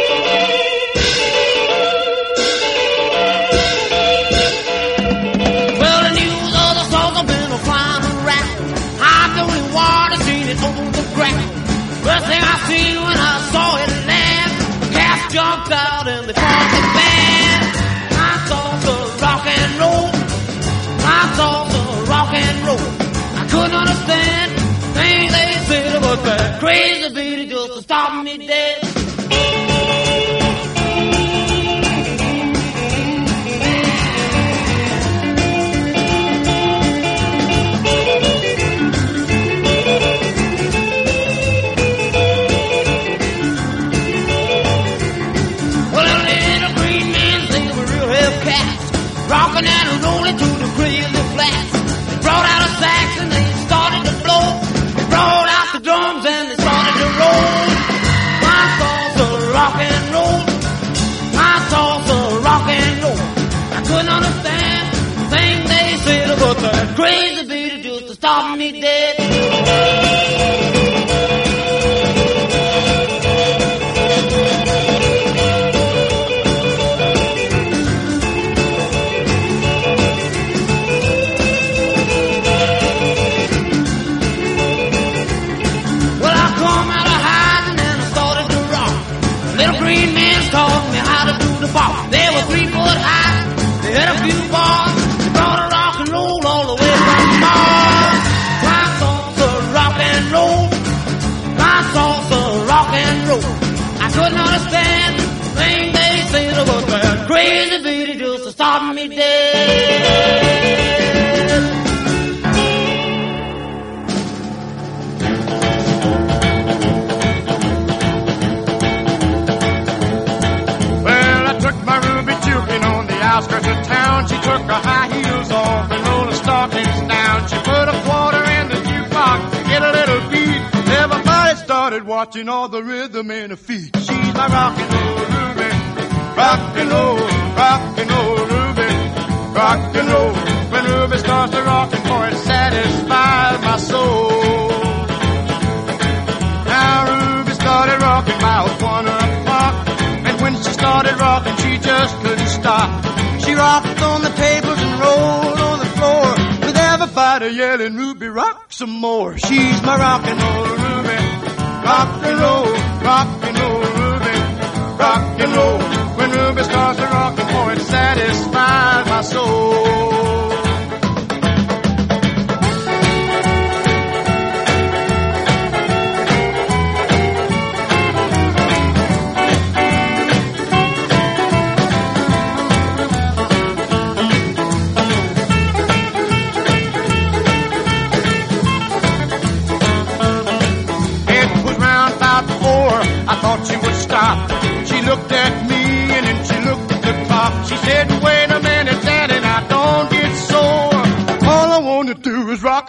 Well, the news of the songs have been a flying around. I'm the only one that's seen it on the ground. First thing I seen when I saw it land, the gas jumped out and they formed the band. I saw the rock and roll. I saw the rock and roll. I couldn't understand things they said about that crazy beat just to stop me dead. Well, the little green men think they were real hellcats, rocking and rolling to the crazy flats. They brought out a sax and they started to blow. They brought out the drums and they started to roll. My songs are rock and roll. My songs are rock and roll. I couldn't understand the thing they said about that crazy beat just to stop me dead. They were 3 foot high, they had a few bars, they brought a rock and roll all the way from Mars. My songs are rock and roll, my songs are rock and roll. I couldn't understand the thing they said about that crazy beat just to stop me dead. Outskirts of town, she took her high heels off and roller stockings down. She put a quarter in the jukebox to get a little beat. Everybody started watching all the rhythm in her feet. She's my rock and roll Ruby, rock and roll Ruby, rock and roll. When Ruby starts to rockin', boy, it satisfies my soul. Now Ruby started rocking about 1 o'clock, and when she started rocking, she just couldn't stop. She rocked on the tables and rolled on the floor, with everybody yelling, Ruby, rock some more. She's my rock and roll Ruby, rock and roll Ruby, rock and roll. When Ruby starts to rock, boy, it satisfies my soul.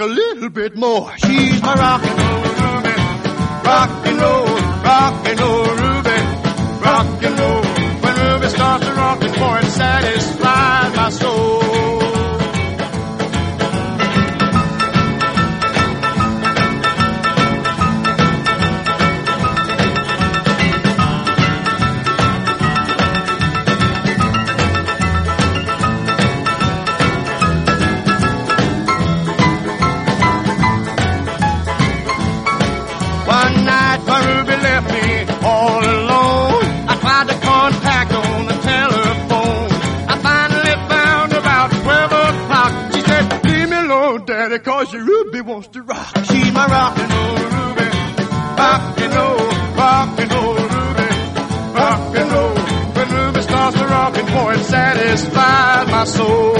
a little bit more. She's my rock and roll Ruby, rock and roll Ruby, rock and roll. When Ruby starts to rockin', boy, it satisfies my soul. Cause your Ruby wants to rock. She's my rock and roll Ruby, rock and roll Ruby, rock and roll. When Ruby starts to rockin', boy, it satisfies my soul.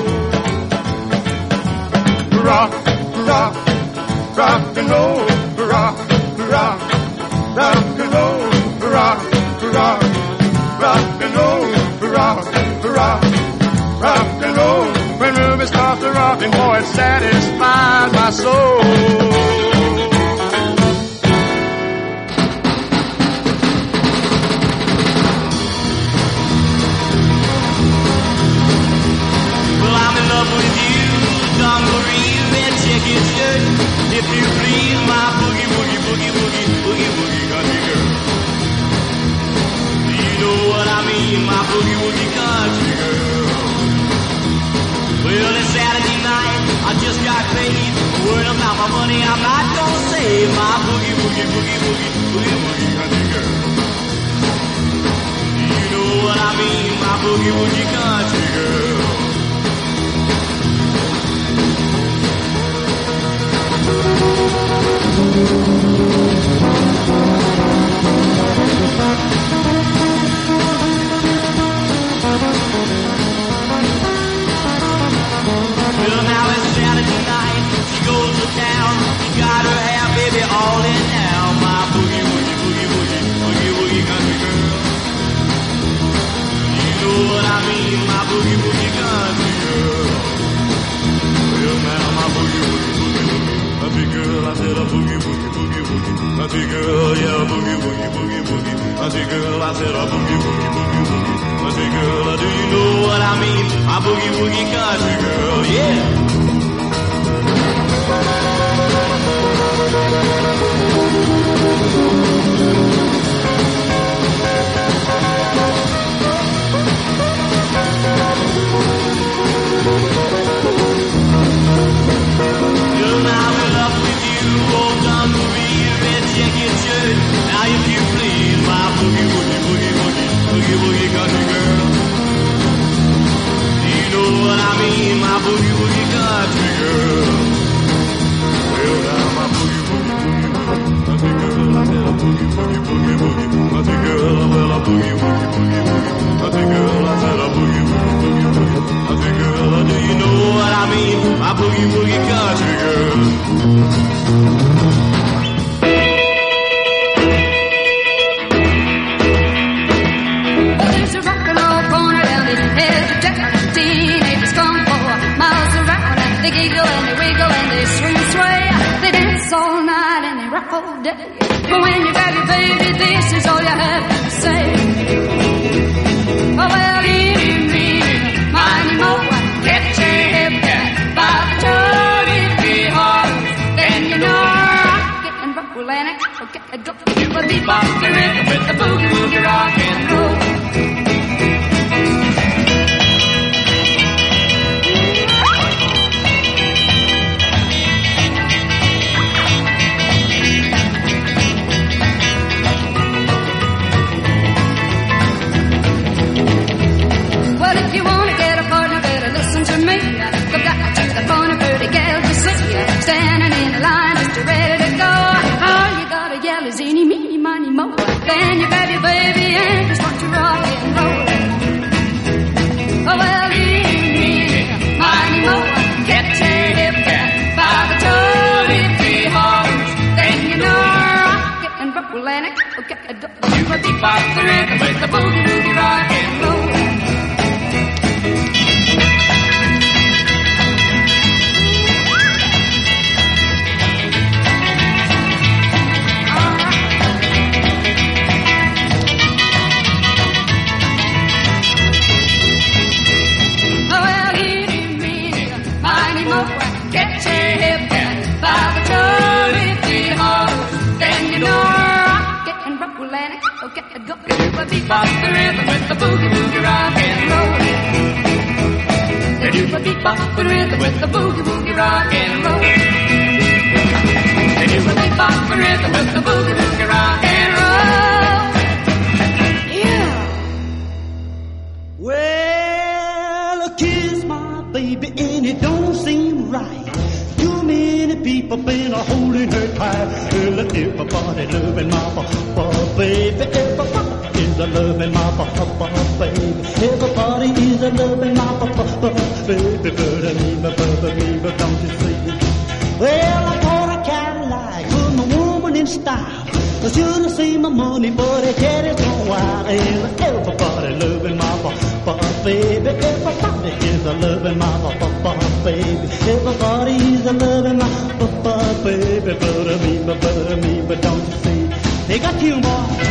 Rock, rock, rock and roll, rock, rock, rock and roll, rock, rock, rock and roll, rock, rock, rock and roll. When Ruby starts to rockin', boy, it satisfies my soul. Well, I'm in love with you, dungaree, red checkered shirt. If you please, my boogie, boogie, boogie, boogie, boogie, boogie country girl. Do you know what I mean, my boogie, woogie country girl? Well, it's Saturday night, I just got paid. Word about my money, I'm not gonna save my boogie, boogie, boogie, boogie, boogie, boogie country girl. Do you know what I mean, my boogie, boogie country girl? Well, now it's Saturday night, she goes to town. She got her hair, baby, all in now. My boogie, woogie, boogie, woogie, boogie, woogie country girl. You know what I mean, my boogie, woogie country girl. Well, now my boogie, woogie, boogie, woogie country girl. I said a boogie, woogie, boogie, woogie country girl. Yeah, boogie, woogie, boogie, boogie country girl. I said a boogie, woogie, boogie, boogie country girl. Do you know what I mean, my boogie, woogie country girl? Yeah. Well, now I'm in love with you, old dungaree, red checkered shirt. Now if you please, my boogie, woogie, boogie, boogie, boogie, boogie country girl. Do you know what I mean, my boogie, boogie country girl? Well, now my boogie, boogie, boogie, boogie country girl. I said a boogie, boogie, boogie, boogie country girl. Well, a boogie, boogie, boogie, boogie country girl. I said a boogie, boogie, boogie, boogie country girl. Do you know what I mean, my boogie, boogie country girl? There's a rock and roll corner down the edge of town. Teenagers come for miles around and they giggle and they wiggle and they swing and sway. They dance all night and they rock all day. But when you grab your baby, this is all you have to say. Oh, well, eeny, miny, moe, get your hip down by the tuggy horns. Then you know rock it and roll and it. Okay, go to a bebop rhythm with the boogie woogie rock and roll. bebop the rhythm with the boogie woogie rock and roll. They do a bebop the rhythm with the boogie woogie rock and roll. They do a bebop the rhythm with the boogie woogie rock and roll. Yeah. Well, I kiss my baby and it don't seem right. Too many people been holding her tight. Well, everybody loving my baby. Everybody is a loving my baby. Everybody is a loving my baby. But don't you see? Well, I bought a Cadillac, put my woman in style. I should have seen my money, but it carries no wild. And everybody loving my baby. Everybody is a loving my baby. Everybody is a loving my baby. But me, but don't you see? They got you, boy.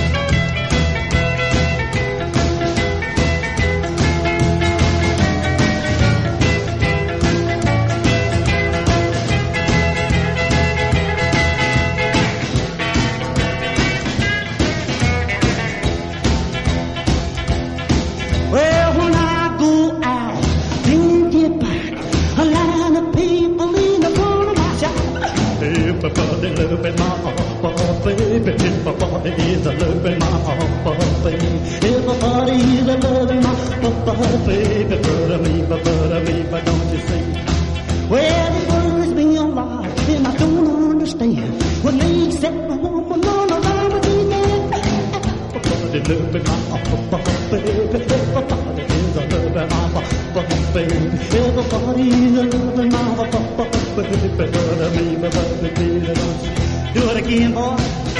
Everybody loving my baby. Everybody is a loving my baby. Everybody is a loving my baby. But don't you see? Well, it worries me a lot, and I don't understand when they accept a woman all around with me. Everybody loving my baby. Everybody is a loving my baby. Everybody is a loving my baby. Do it again, boy.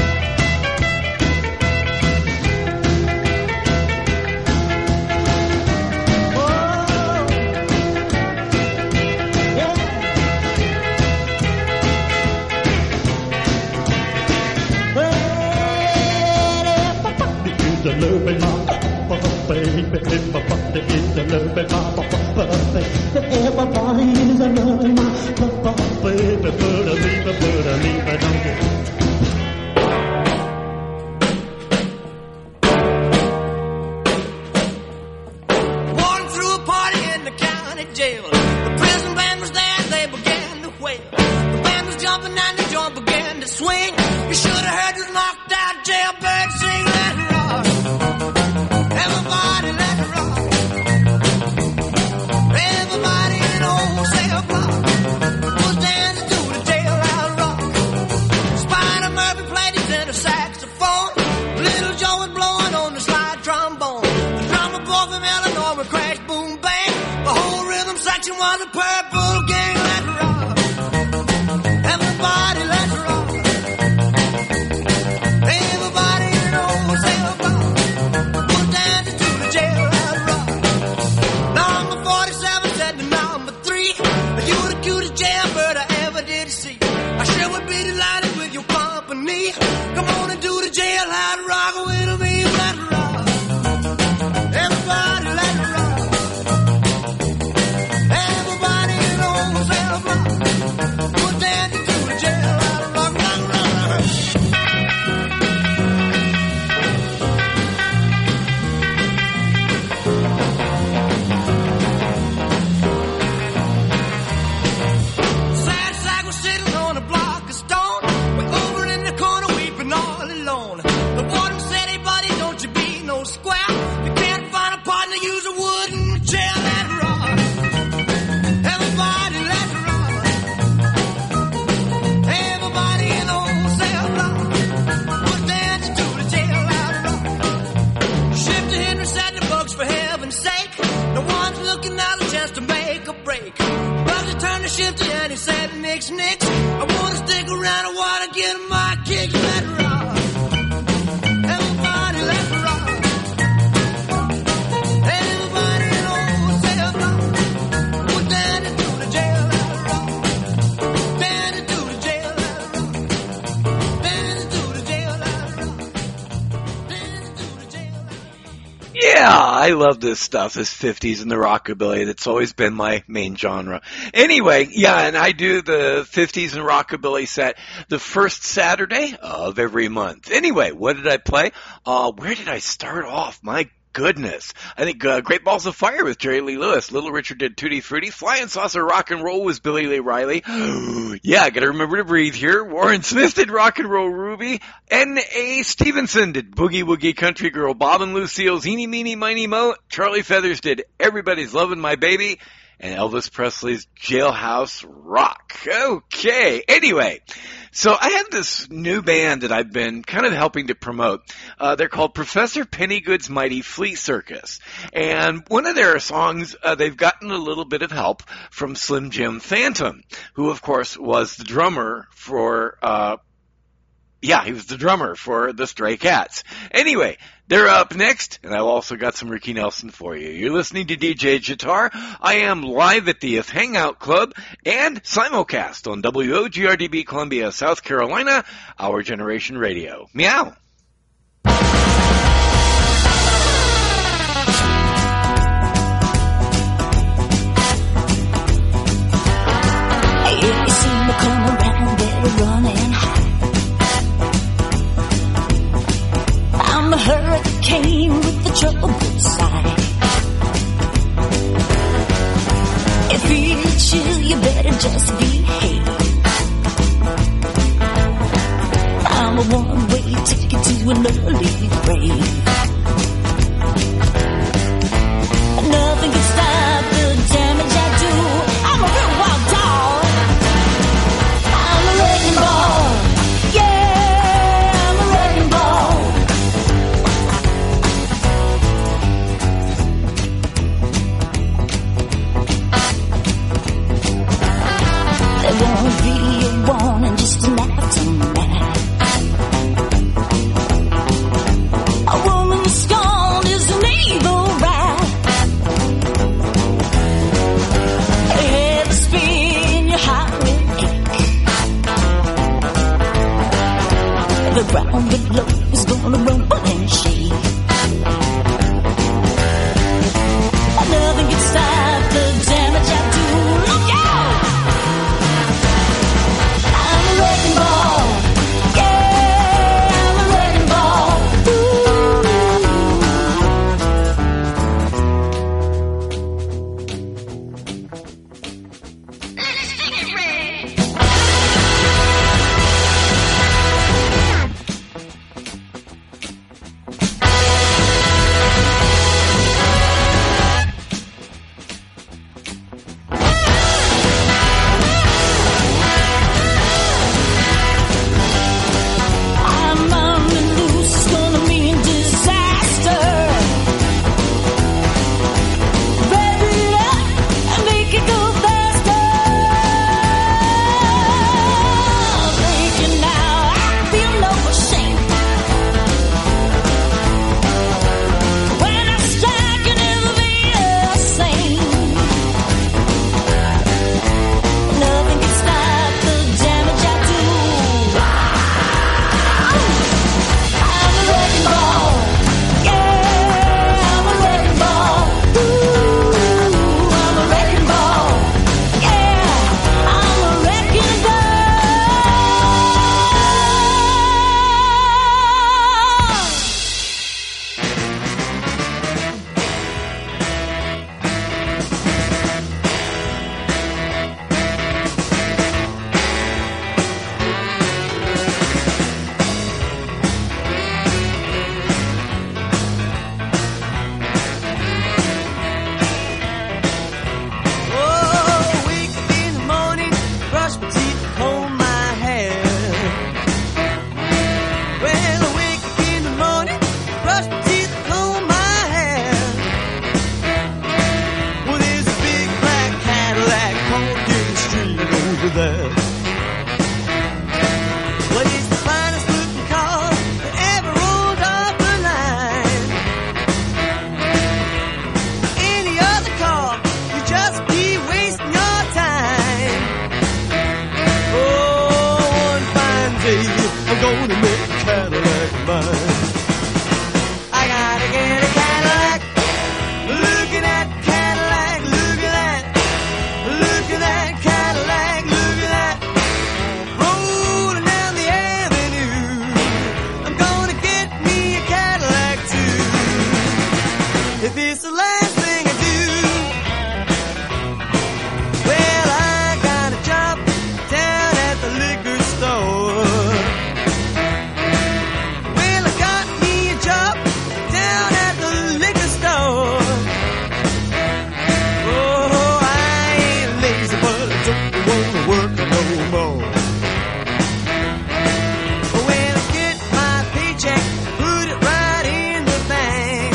Loving my baby, everybody is a loving my baby. Everybody is a loving my baby. But don't you? Walking through a party in the county jail. The prison band was there, they began to wail. The band was jumping and the joint began to swing. You should have heard this knocked out jailbird sing. Let it rock. Everybody let it rock. Everybody in the whole cell block was dancing to the jailhouse rock. Spider Murphy played his tenor saxophone. Little Joe was blowing on the slide trombone. The drummer boy from Illinois would crash, boom, bang. The whole rhythm section was a Purple Gang. Let it rock. Everybody let it rock. Everybody in the whole cell block was dancing to the jailhouse rock. Number 47 said to number 3, you were the cutest jailbird I ever did see. I sure would be delighted with your company. Come on and do the jailhouse rock with me. Let it rock. Everybody let it rock. Everybody in the whole cell block was dancing to the jailhouse rock. Rock, rock, rock. Sad sack was sitting on a block of stone. We're over in the corner weeping all alone. The warden said, hey buddy, don't you be no square. You can't find a partner, use a wooden chair. Let it rock. Everybody let it rock. Everybody in the whole cell block was dancing to the jailhouse rock. Shifter Henry said the bugs for heaven's sake. No one's looking out a chance to make a break. Bugsy turned to Shifter and he said, nix, nix. I wanna stick around, I wanna get my kicks. Let it rock. Everybody let it rock. Everybody in the whole cell block was dancing to the jailhouse rock. Dancing to the jailhouse rock. Dancing to the jailhouse rock. Dancing to the jailhouse rock. Yeah, I I love this stuff, this 50s and the rockabilly. That's always been my main genre. Anyway, yeah, and I do the 50s and rockabilly set the first Saturday of every month. Anyway, what did I play? Where did I start off? My goodness. I think Great Balls of Fire with Jerry Lee Lewis. Little Richard did Tutti Frutti. Flying Saucer Rock and Roll was Billy Ray Riley. Yeah, I gotta remember to breathe here. Warren Smith did Rock and Roll Ruby. N.A. Stevenson did Boogie Woogie Country Girl. Bob and Lucille's Eeny Meeny Miny Mo. Charlie Feathers did Everybody's Lovin' My Baby. And Elvis Presley's Jailhouse Rock. Okay. Anyway, so I have this new band that I've been kind of helping to promote. They're called Professor Pennygood's Mighty Flea Circus. And one of their songs, they've gotten a little bit of help from Slim Jim Phantom, who of course was the drummer for, he was the drummer for the Stray Cats. Anyway, they're up next, and I've also got some Ricky Nelson for you. You're listening to DJ Guitar. I am live at the If Hangout Club and simulcast on WOGRDB Columbia, South Carolina, Our Generation Radio. Meow. Hey, if you see me come around, better run and hide. I'm a hurricane with the troubled side. If you chill, you better just behave. I'm a one-way ticket it's the last thing I do. Well, I got a job down at the liquor store. Well, I got me a job down at the liquor store. Oh, I ain't lazy, but I don't want to work no more. When I get my paycheck, put it right in the bank.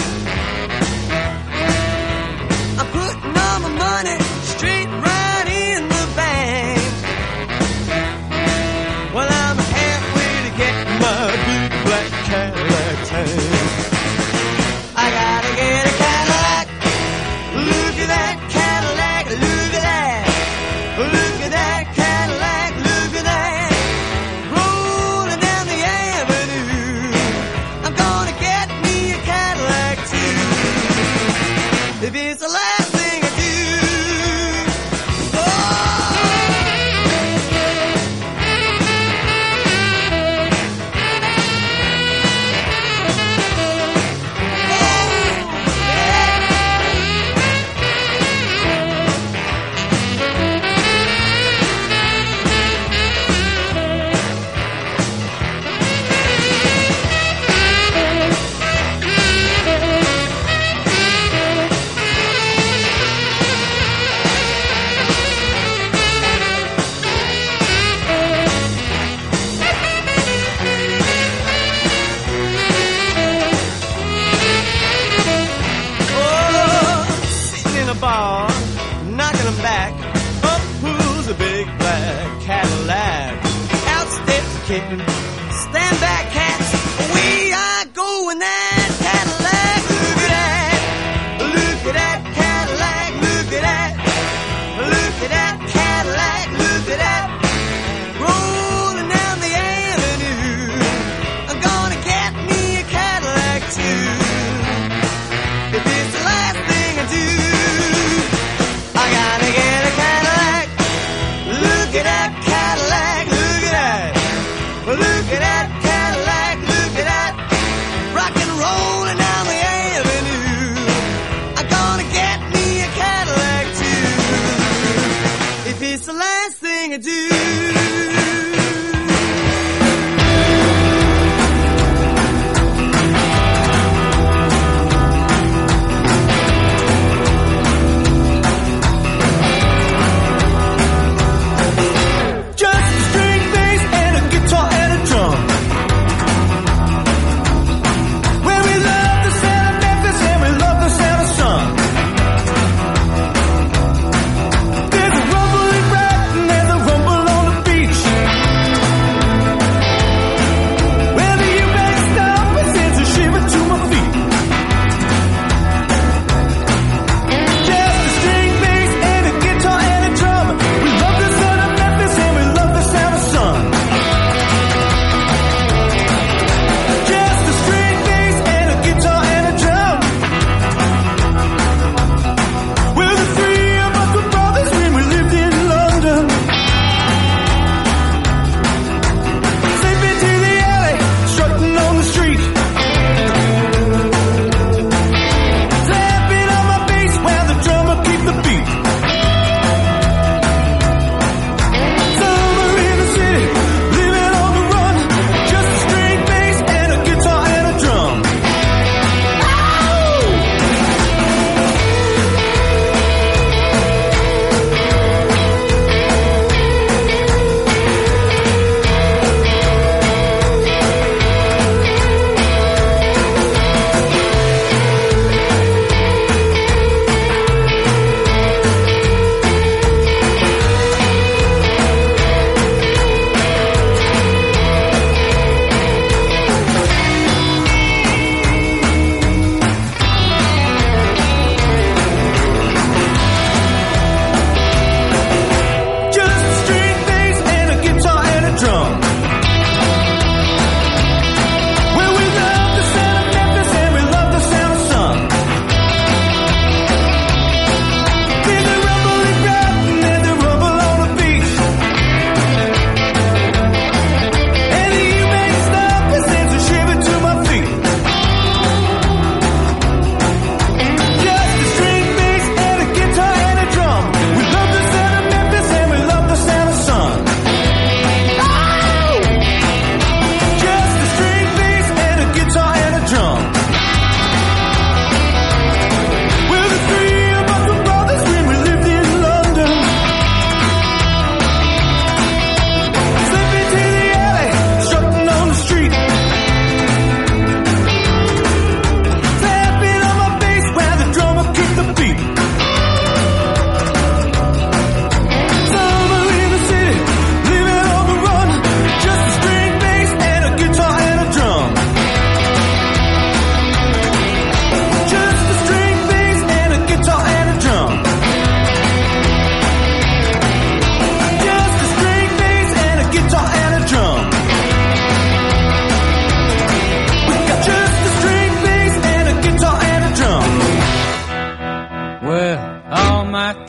I'm putting all my money straight right in the bank. Well, I'm halfway to get my big black Cadillac tank. I gotta get a Cadillac. Look at that Cadillac. Look at that. Look at that Cadillac. Look at that. Rolling down the avenue. I'm gonna get me a Cadillac too. If it's the last thing I do. Sitting in a bar, knocking them back. Up pulls a big black Cadillac. Out steps a kitten. Stand back, cats. Away I go in that Cadillac. Look at that. Look at that Cadillac. Look at that. Look at that Cadillac. Look at that. Rolling down the avenue. I'm gonna get me a Cadillac too. If it's the last thing I do, I gotta get a Cadillac. Look at that Cadillac. Look at that. Look at that Cadillac. Look at that. Rock and rolling down the avenue. I'm gonna get me a Cadillac too. If it's the last thing I do. Just a string bass and a guitar and a drum. Well, we love the sound of Memphis and we love the sound of sun. There's a rumble in Brighton and a rumble on the beat.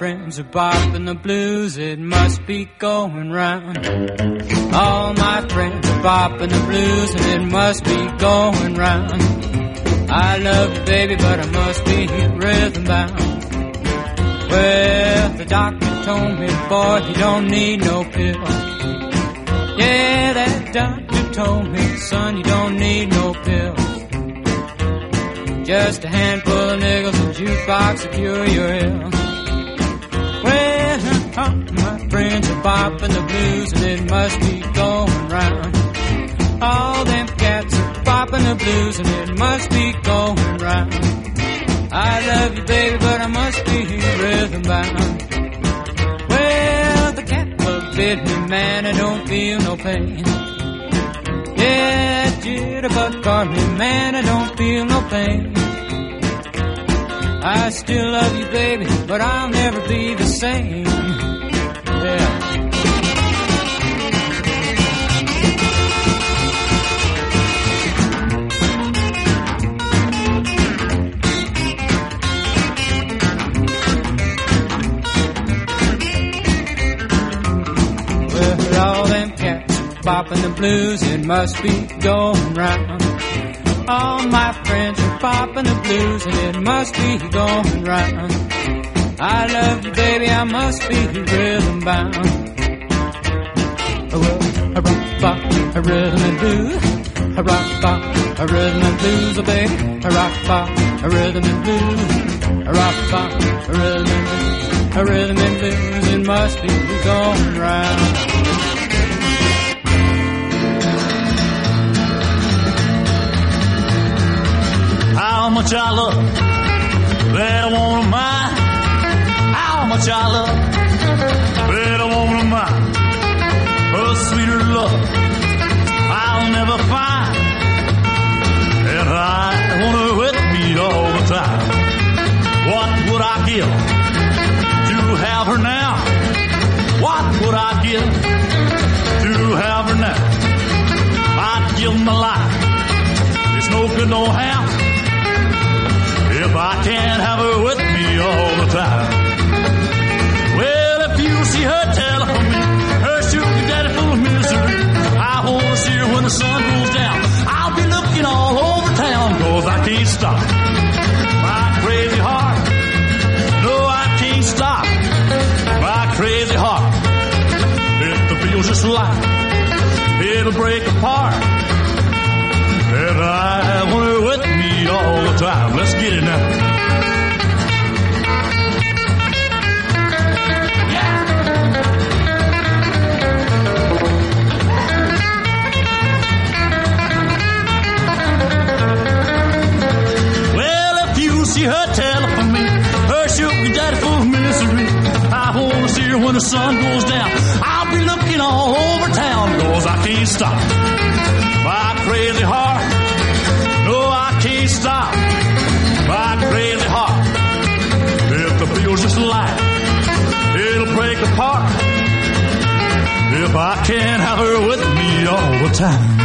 friends are bopping the blues, it must be going round. All my friends are bopping the blues, and it must be going round. I love you, baby, but I must be rhythm bound. Well, the doctor told me, boy, you don't need no pill. Yeah, that doctor told me, son, you don't need no pills. Just a handful of nickels and jukebox to cure your ill. Well, my friends are bopping the blues, and it must be going round. All them cats are bopping the blues, and it must be going round. I love you, baby, but I must be rhythm bound. Well, the cat bug bit me, man, I don't feel no pain. Yeah, jitterbug caught me, man, I don't feel no pain. I still love you, baby, but I'll never be the same. Yeah. Well, all them cats bopping the blues, it must be going round. All my friends are bopping the blues, and it must be going round. I love you, baby, I must be rhythm bound. Well, I rock, bop, a rhythm and blues. I rock, bop, a rhythm and blues, oh baby. I rock, bop, a rhythm and blues. I rock, bop, a rhythm and blues. A rhythm and blues, it must be going round. How much I love that woman of mine. How much I love that woman of mine. A sweeter love I'll never find. And I want her with me all the time. What would I give to have her now? What would I give to have her now? I'd give my life. It's no good, no how. If I can't have her with me all the time. Well, if you see her telephone me, her sugar daddy full of misery. I want to see her when the sun goes down. I'll be looking all over town, 'cause I can't stop my crazy heart. No, I can't stop my crazy heart. If the feels just like it'll break apart. And I want her with me all the time. Let's get it now. Yeah. Well, if you see her telephone me, her sugar daddy full of misery. I want to see her when the sun goes down. I'll be looking all over town, 'cause I can't stop my crazy heart. No, I can't stop my crazy heart. If the feels just like it'll break apart. If I can't have her with me all the time.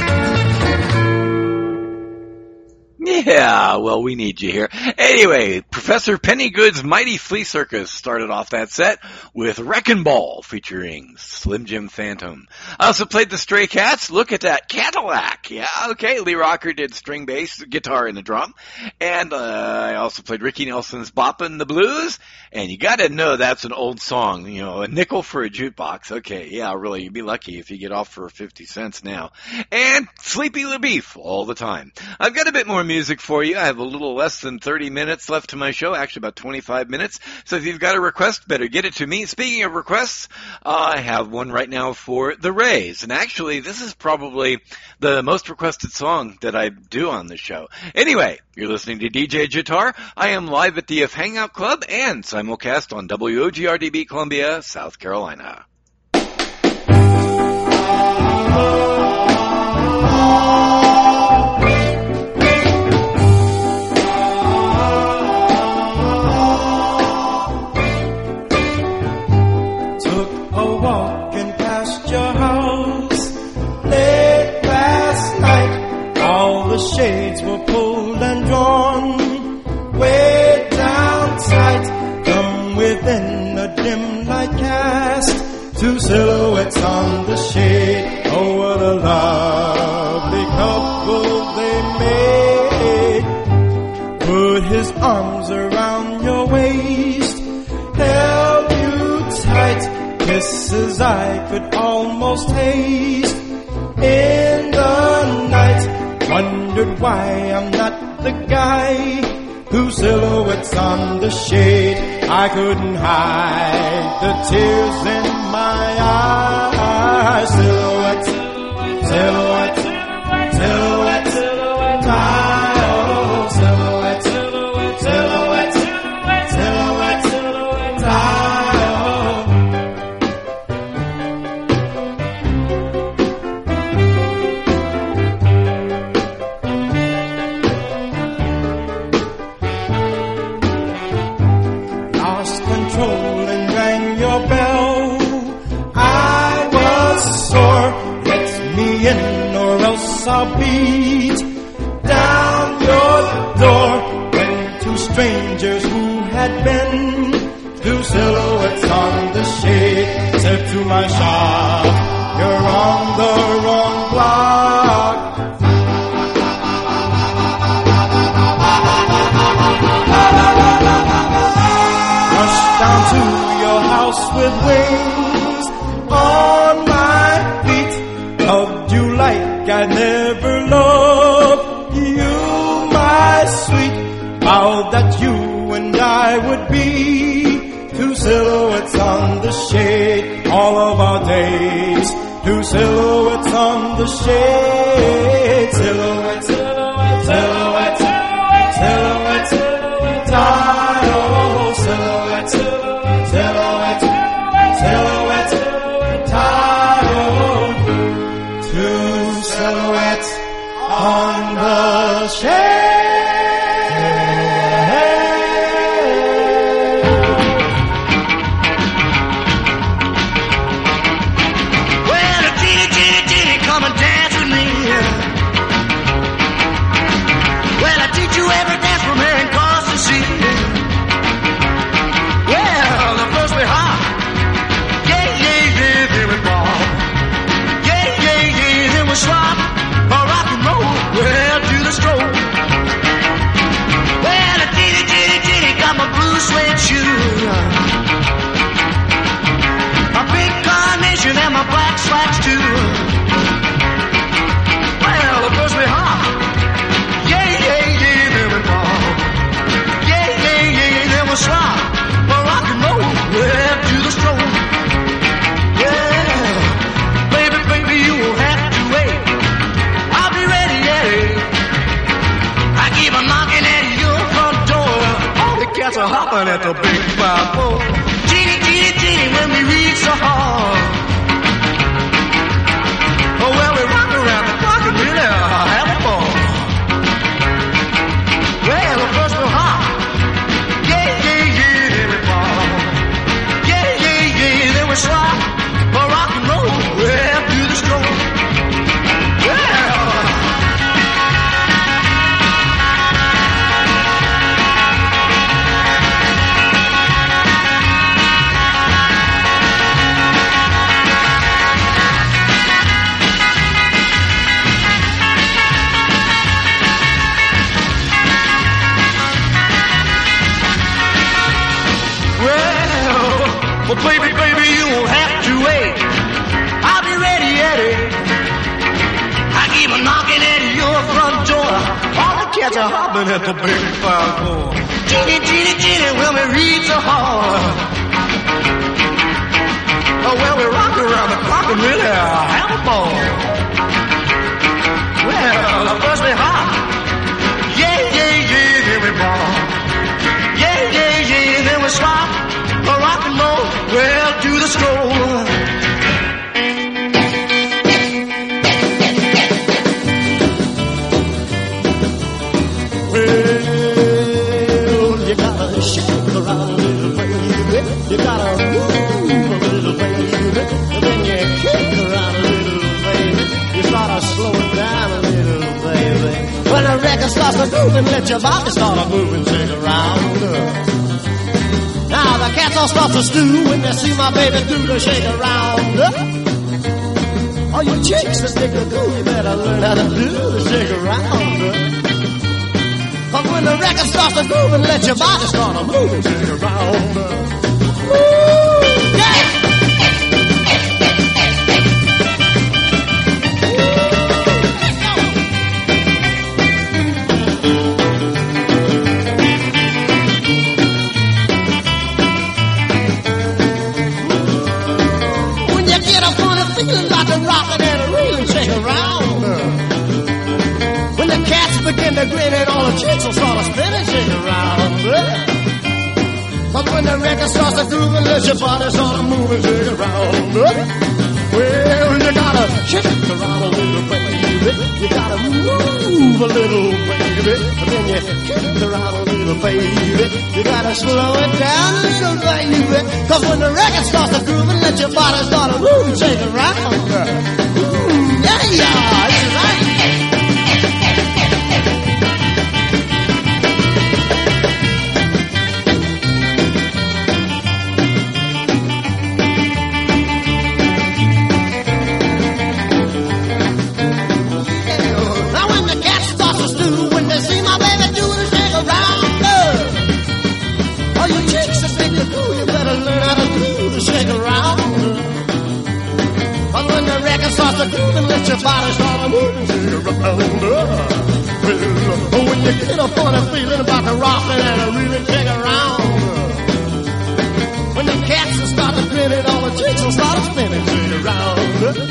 Yeah, well, we need you here. Anyway, Professor Pennygood's Mighty Flea Circus started off that set with Wreckin' Ball featuring Slim Jim Phantom. I also played the Stray Cats. Look at that Cadillac. Yeah, okay. Lee Rocker did string bass, guitar, and the drum. And I also played Ricky Nelson's Boppin' the Blues. And you gotta know that's an old song. You know, a nickel for a jukebox. Okay, yeah, really, you'd be lucky if you get off for 50 cents now. And Sleepy LaBeef all the time. I've got a bit more music for you. I have a little less than 30 minutes left to my show, actually about 25 minutes. So if you've got a request, better get it to me. Speaking of requests, I have one right now for the Rays. And actually, this is probably the most requested song that I do on the show. Anyway, you're listening to DJ Guitar. I am live at the If Hangout Club and simulcast on WOGRDB Columbia, South Carolina. Shades were pulled and drawn way down tight. Come within kisses I could almost taste in the night. Wondered why I'm not the guy whose silhouette's on the shade. I couldn't hide the tears in my eyes. Silhouette, silhouette, silhouette, silhouette, oh, silhouette, silhouette, silhouette, silhouette, silhouette, oh. Lost control and rang your bell. I was sore. Let me in or else I'll beat down your door. When two strangers who had been through silhouettes on the shade said to my shop, you're on the wrong block. Rushed down to your house with wings on my feet. Loved you like I never loved you, my sweet. Vowed that you and I would be two silhouettes on the shade all of our days. Two silhouettes on the shade. Silhouette, silhouette, silhouette, silhouette, silhouette, oh, silhouette, silhouette, silhouette, silhouette, oh, two silhouettes on the shade. And my black slacks too. Well, the first we hop, yeah, yeah, yeah, then we fall. Yeah, yeah, yeah, then we slop. Well, rock and roll, well, to the stroke. Yeah, baby, baby, you won't have to wait. I'll be ready, yeah. I keep on knocking at your front door. All the cats are hopping at the big 5-4. Teeny, teeny, teeny, when we reach the hall. Oh, well, we rock around the clock and really have a ball. Well, first we'll hop. Yeah, yeah, yeah, then we fall. Yeah, yeah, yeah, then we slide. Well, rock and roll, well, do the stroke. Well, baby, baby, you won't have to wait. I'll be ready, Eddie. I keep on knocking at your front door. All the cats are hopping at the big 5-4. Teeny, teeny, teeny, when we reach the hall. Oh, well, we rock around the clock and really have a ball. Well, first we hop. Yeah, yeah, yeah, then we ball. Yeah, yeah, yeah, then we slop. Rock and roll, well, do the stroll. Well, you gotta shake around a little baby. You gotta move a little baby. And then you kick around a little baby. You start to slow it down a little baby. When the record starts to move and let your body start moving, shake around. Now the cats all start to stew when they see my baby do the shake around. All you chicks that stick the glue, you better learn how to do the shake around. But when the record starts to groove and let your body start to move and shake around. Woo! Yeah! the grin and all the chicks will start to spin and shake around. But when the record starts to groove and let your body start to move and shake around. Well, you gotta shake around a little, baby. You gotta move a little, baby. And then you kick around a little, baby. You gotta slow it down a little, baby. Cause when the record starts to groove and let your body start to move and shake around. Yeah, yeah, it's right. Start to groove and let your body start to move and shake around. Well, when you get a funny feeling about the rockin' and a really shake around. When the cats will start to grin all the chicks will start to spin and shake around.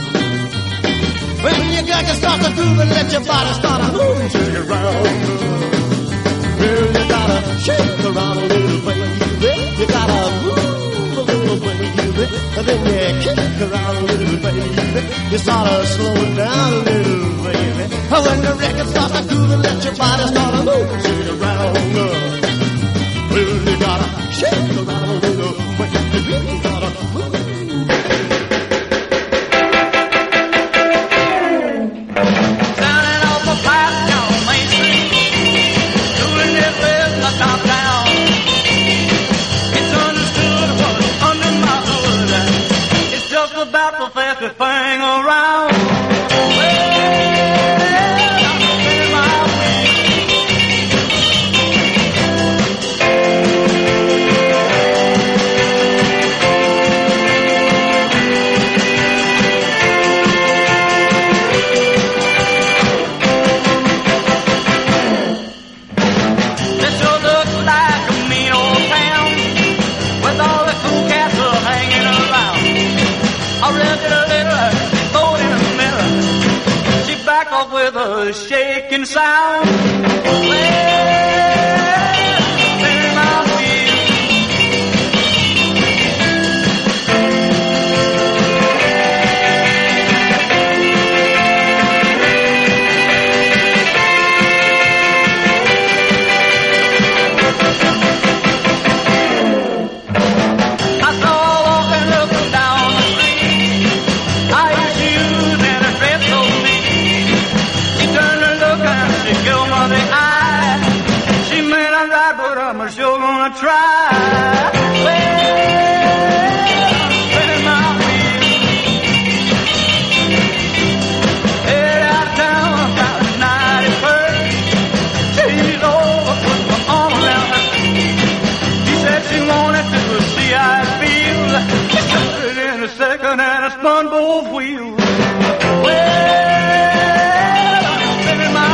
When you got to start to groove and let your body start to move and shake around. Well, you gotta shake around a little, baby. You gotta move a little, baby. And then you kick around a little, baby. You start to slow it down a little, baby. And when the record starts to groove and let your body start to move and shake around. Well, you gotta shake around a little, baby. You gotta move. Standing off the platform, Main Street, doing this business top down. It's understood what's under my hood. It's just about the fastest thing around. With a shaking sound. Spinning my wheels. I saw her walking, looking down the street. High shoes and a dress so neat. She killed me the eye. She may not ride, but I'm sure gonna try. Well, spinning my wheels. Head out of town about 91st. She's over, put my arm around her. She said she wanted to see how it feels. She took it in a second and I spun both wheels. Well, spinning my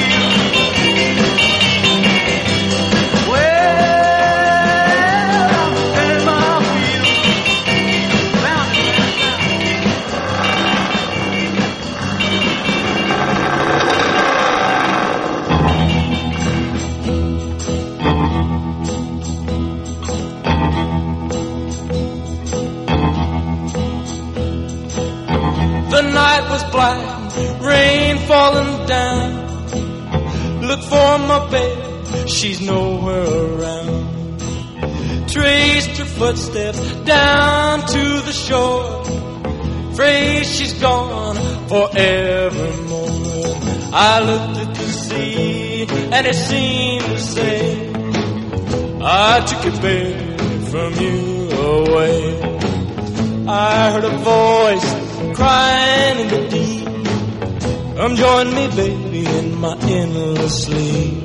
The night was black, rain falling down. Look for my baby, she's nowhere around. Traced her footsteps down to the shore. Afraid she's gone forevermore. I looked at the sea and it seemed to say, I took your baby from you away. I heard a voice crying in the deep, come join me, baby, in my endless sleep.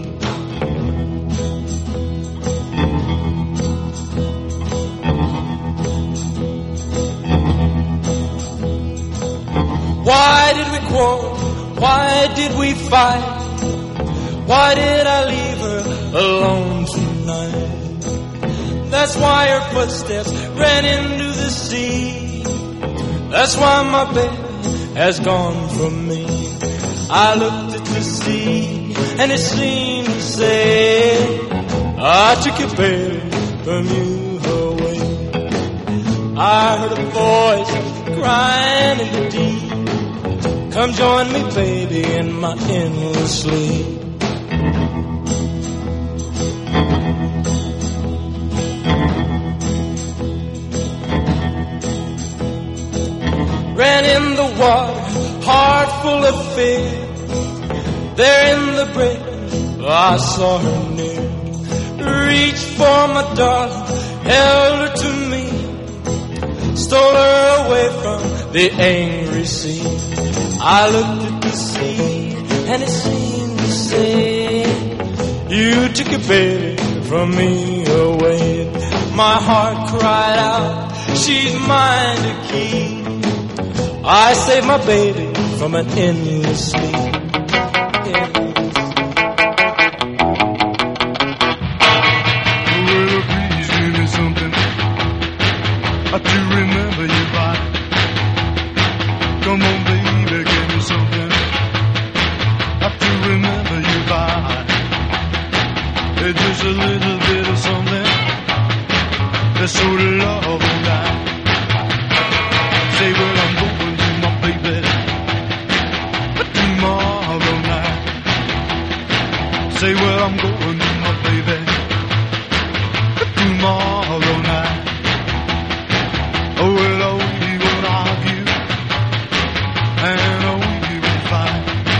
Why did we quarrel? Why did we fight? Why did I leave her alone tonight? That's why her footsteps ran into the sea. That's why my baby has gone from me. I looked at the sea and it seemed to say, I took your baby from you away. I heard a voice crying in the deep, come join me, baby, in my endless sleep. Ran in the water, heart full of fear. There in the break, I saw her near. Reached for my darling, held her to me, stole her away from the angry sea. I looked at the sea, and it seemed to say, you took your baby from me away. My heart cried out, she's mine to keep. I saved my baby from an endless sleep. To remember you by. Come on, baby, give me something to remember you by. It's just a little bit of something that's so love all night. Say, well, I'm going to my baby tomorrow night. Say, well, I'm going to my baby tomorrow night. Oh, well, oh, we won't argue, and oh, we will fight.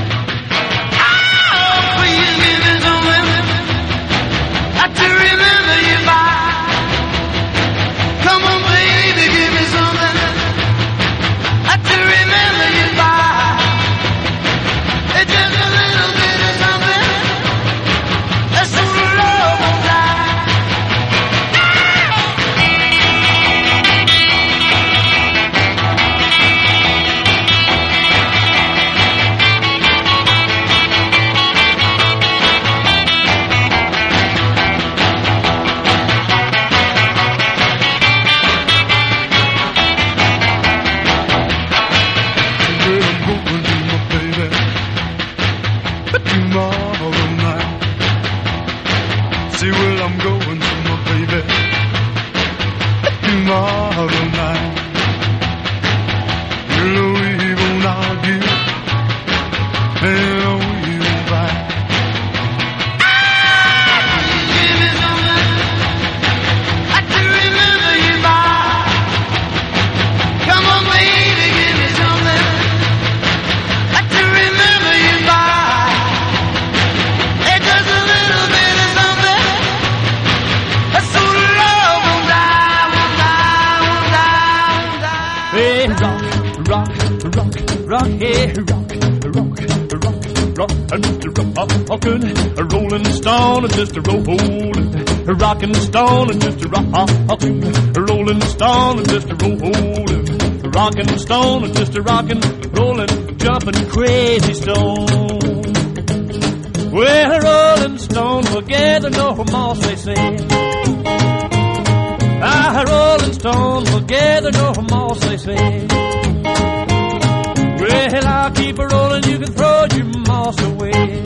Oh, please give me something to remember you by. Come on, baby, give me something to remember you by. It's just a little bit of something that's so love all night. Tomorrow night. See, well, I'm going to my baby tomorrow night. You know we won't argue, and we won't fight. Give me something to remember you by. Come on, baby, give me something to remember you by. Hey, rock, rock, rock, rock, hey, rock, rock, rock, rock, and Mr. Rockin', a rolling stone, and Mr. Rollin', a rockin' stone, and Mr. Rockin', a rolling stone, and Mr. Rollin', a rockin' stone, and Mr. Rockin', rollin', jumpin' crazy stone. Well, a rolling stone will gather no moss, they say. Ah, a rolling stone will gather no moss, they say. Well, I'll keep a rolling, you can throw your moss away.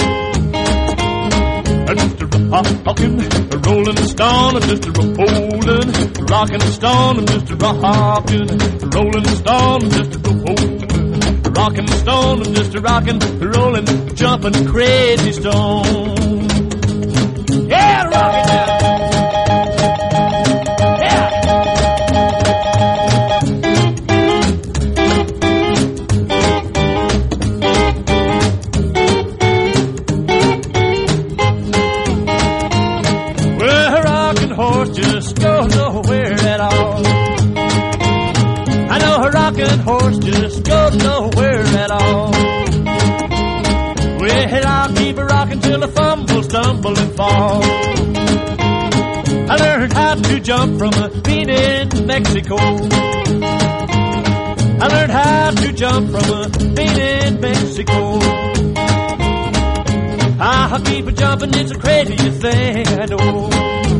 And Mr. Rockin', a rolling stone, and Mr. Rollin', a rockin' stone, and Mr. Rockin', a rolling stone, and Mr. Rollin', a rockin' stone, and Mr. Rockin', a rolling, jumping crazy stone. Yeah, rockin' now. Horse just goes nowhere at all. Well, I'll keep a rockin' till I fumble, stumble, and fall. I learned how to jump from a bean in Mexico. I learned how to jump from a bean in Mexico. I'll keep a jumping, it's the craziest thing I know.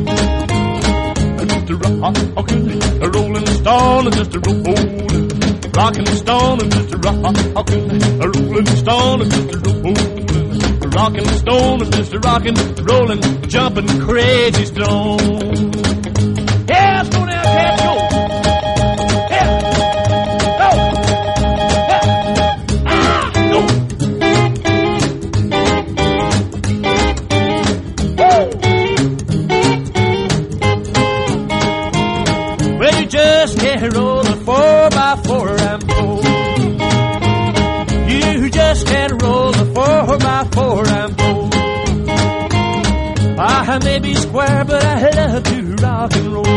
Mr. Rockin', a rolling stone, and Mr. Rollin', rockin' stone, and Mr. Rockin', a rolling stone, and Mr. Rollin', rockin' stone, Mr. Rockin', rollin', jumpin', crazy stone. Yeah, let's go now, cats, go. Yeah, go. Yeah, go. Woo! Well, you just can't roll a 4x4, I'm told. You just can't roll a 4x4, I'm told. I may be square, but I love to rock and roll.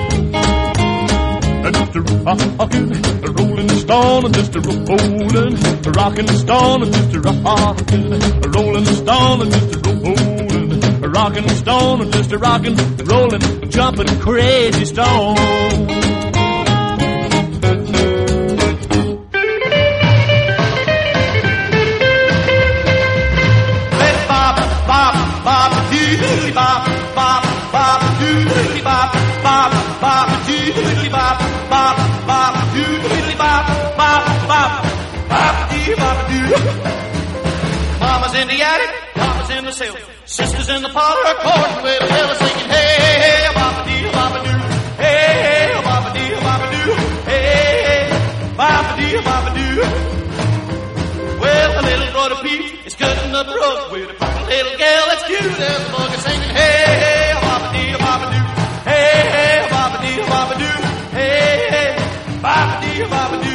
Mr. Rockin', rollin' stone, Mr. Rollin', rockin' stone, Mr. Rockin', rollin' stone, Mr. Rollin', rockin' stone, Mr. Rockin', rollin', jumpin', crazy stone. Mama's in the attic, Papa's in the cell, sisters in the parlor, according with a fella singing, hey, hey, hey, bop-a-dee, bop-a-doo, hey, hey, bop-a-dee, bop-a-doo, hey, hey, bop-a-dee, bop-a-doo. Well, the little brother Pete is cutting up the rug with a little gal that's cute as a bug is singing, hey, hey, bop-a-dee, bop-a-doo, hey, hey, bop-a-dee, bop-a-doo, hey, hey, bop-a-dee, bop-a-doo.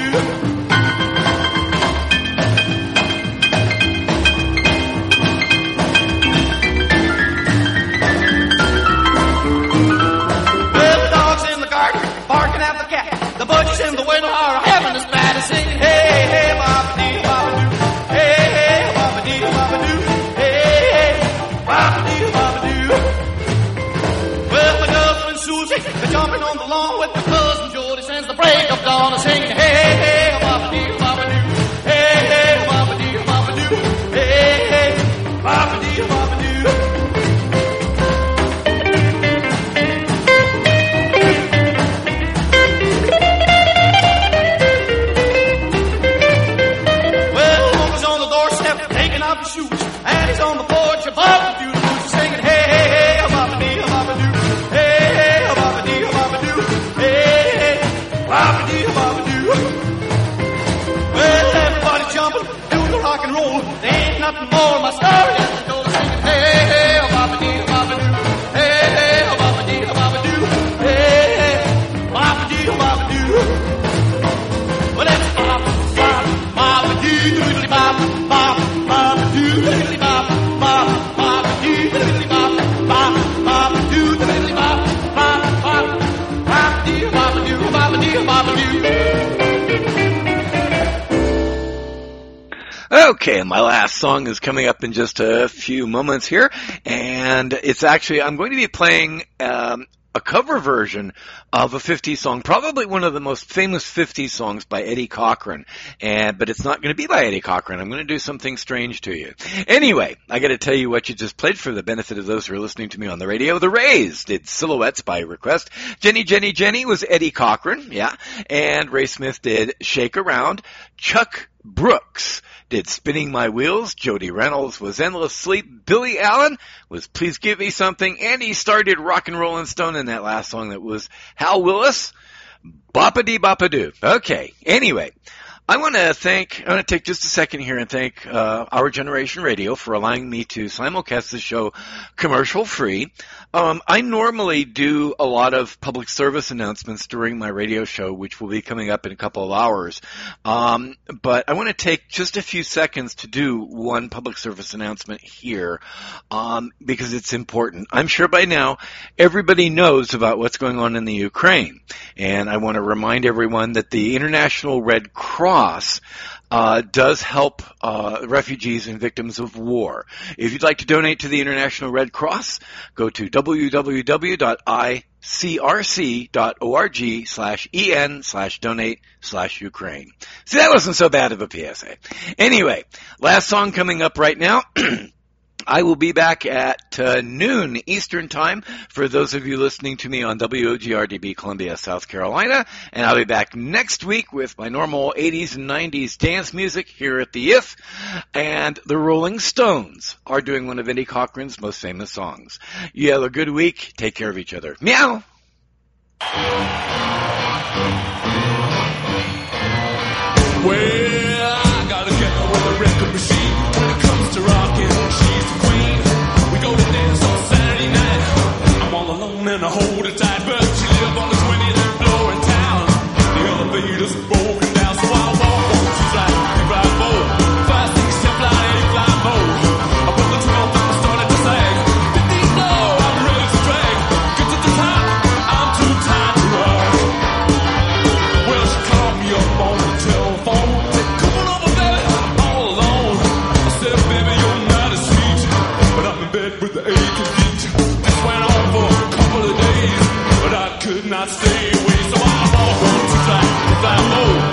The budgies in the window are having us mad and singing, hey, hey, bop-a-dee, bop-a-doo, hey, hey, bop-a-dee, bop-a-doo, hey, hey, bop-a-dee, bop-a-doo. Well, my girlfriend Susie, they're jumping on the lawn with my cousin Jody since the break of dawn and singing, hey, hey, bop-a-dee, bop-a-doo, hey, hey, bop-a-dee, bop-a-doo, hey, hey, bop-a-dee, bop-a-doo. And he's on the porch, bop-a-doo, singing, hey, hey, hey, bop-a-dee, bop-a-doo, hey, hey, bop-a-dee, bop-a-doo, hey, hey, bop-a-dee, bop-a-doo. Well, everybody jumping, doing the rock and roll. There ain't nothing more. My story is to go singing, hey, hey, bop-a-dee, bop-a-doo, hey, hey, bop-a-dee, bop-a-doo, hey, hey, bop-a-dee, bop-a-doo. Well, that's bop, bop, bop-a-doo, doodly bop, bop, bop-a-doo, doodly bop, bop, bop-a-doo, doodly bop, bop, bop-a-doo, doodly bop, bop, bop, bop-a-doo, bop-a-doo, bop-a-doo, bop-a-doo. Okay, my last song is coming up in just a few moments here, and it's actually, I'm going to be playing a cover version of a 50s song, probably one of the most famous 50s songs by Eddie Cochran. But it's not going to be by Eddie Cochran. I'm going to do something strange to you. Anyway, I got to tell you what you just played for the benefit of those who are listening to me on the radio. The Rays did Silhouettes by request. Jenny, Jenny, Jenny was Eddie Cochran, yeah. And Ray Smith did Shake Around. Chuck Brooks did Spinning My Wheels. Jody Reynolds was Endless Sleep. Billy Allen was Please Give Me Something. And he started Rock and Rollin' Stone in that last song that was Hal Willis, Bop-a-dee Bop-a-doo. Okay, anyway, I want to take just a second here and thank Our Generation Radio for allowing me to simulcast the show commercial free. I normally do a lot of public service announcements during my radio show, which will be coming up in a couple of hours. But I want to take just a few seconds to do one public service announcement here, because it's important. I'm sure by now everybody knows about what's going on in the Ukraine. And I want to remind everyone that the International Red Cross does help refugees and victims of war. If you'd like to donate to the International Red Cross, go to www.icrc.org/en/donate/Ukraine. See, that wasn't so bad of a PSA. Anyway, last song coming up right now. I will be back at noon Eastern Time for those of you listening to me on WOGRDB Columbia, South Carolina. And I'll be back next week with my normal 80s and 90s dance music here at the IF. And the Rolling Stones are doing one of Eddie Cochran's most famous songs. You have a good week. Take care of each other. Meow! Well, I gotta get with the record machine. When it comes to rocking, she's the queen. We go to dance on Saturday night. I'm all alone and I hold her tight, but she lives on the 20th floor in town. The elevator's broken down, so I walk on. She's like, you fly bold. 5, 6, 7, fly 8, fly bold. I put the 12 down, I started to sag. 15 low, I'm ready to drag. Get to the top, I'm too tired to rock. Well, she called me up on the telephone. Said, come on over, baby, I'm all alone. I said, baby, you're not as sweet, but I'm in bed with the aching feet. This went on for a couple of days, but I could not stay away, so I walked on to fly low.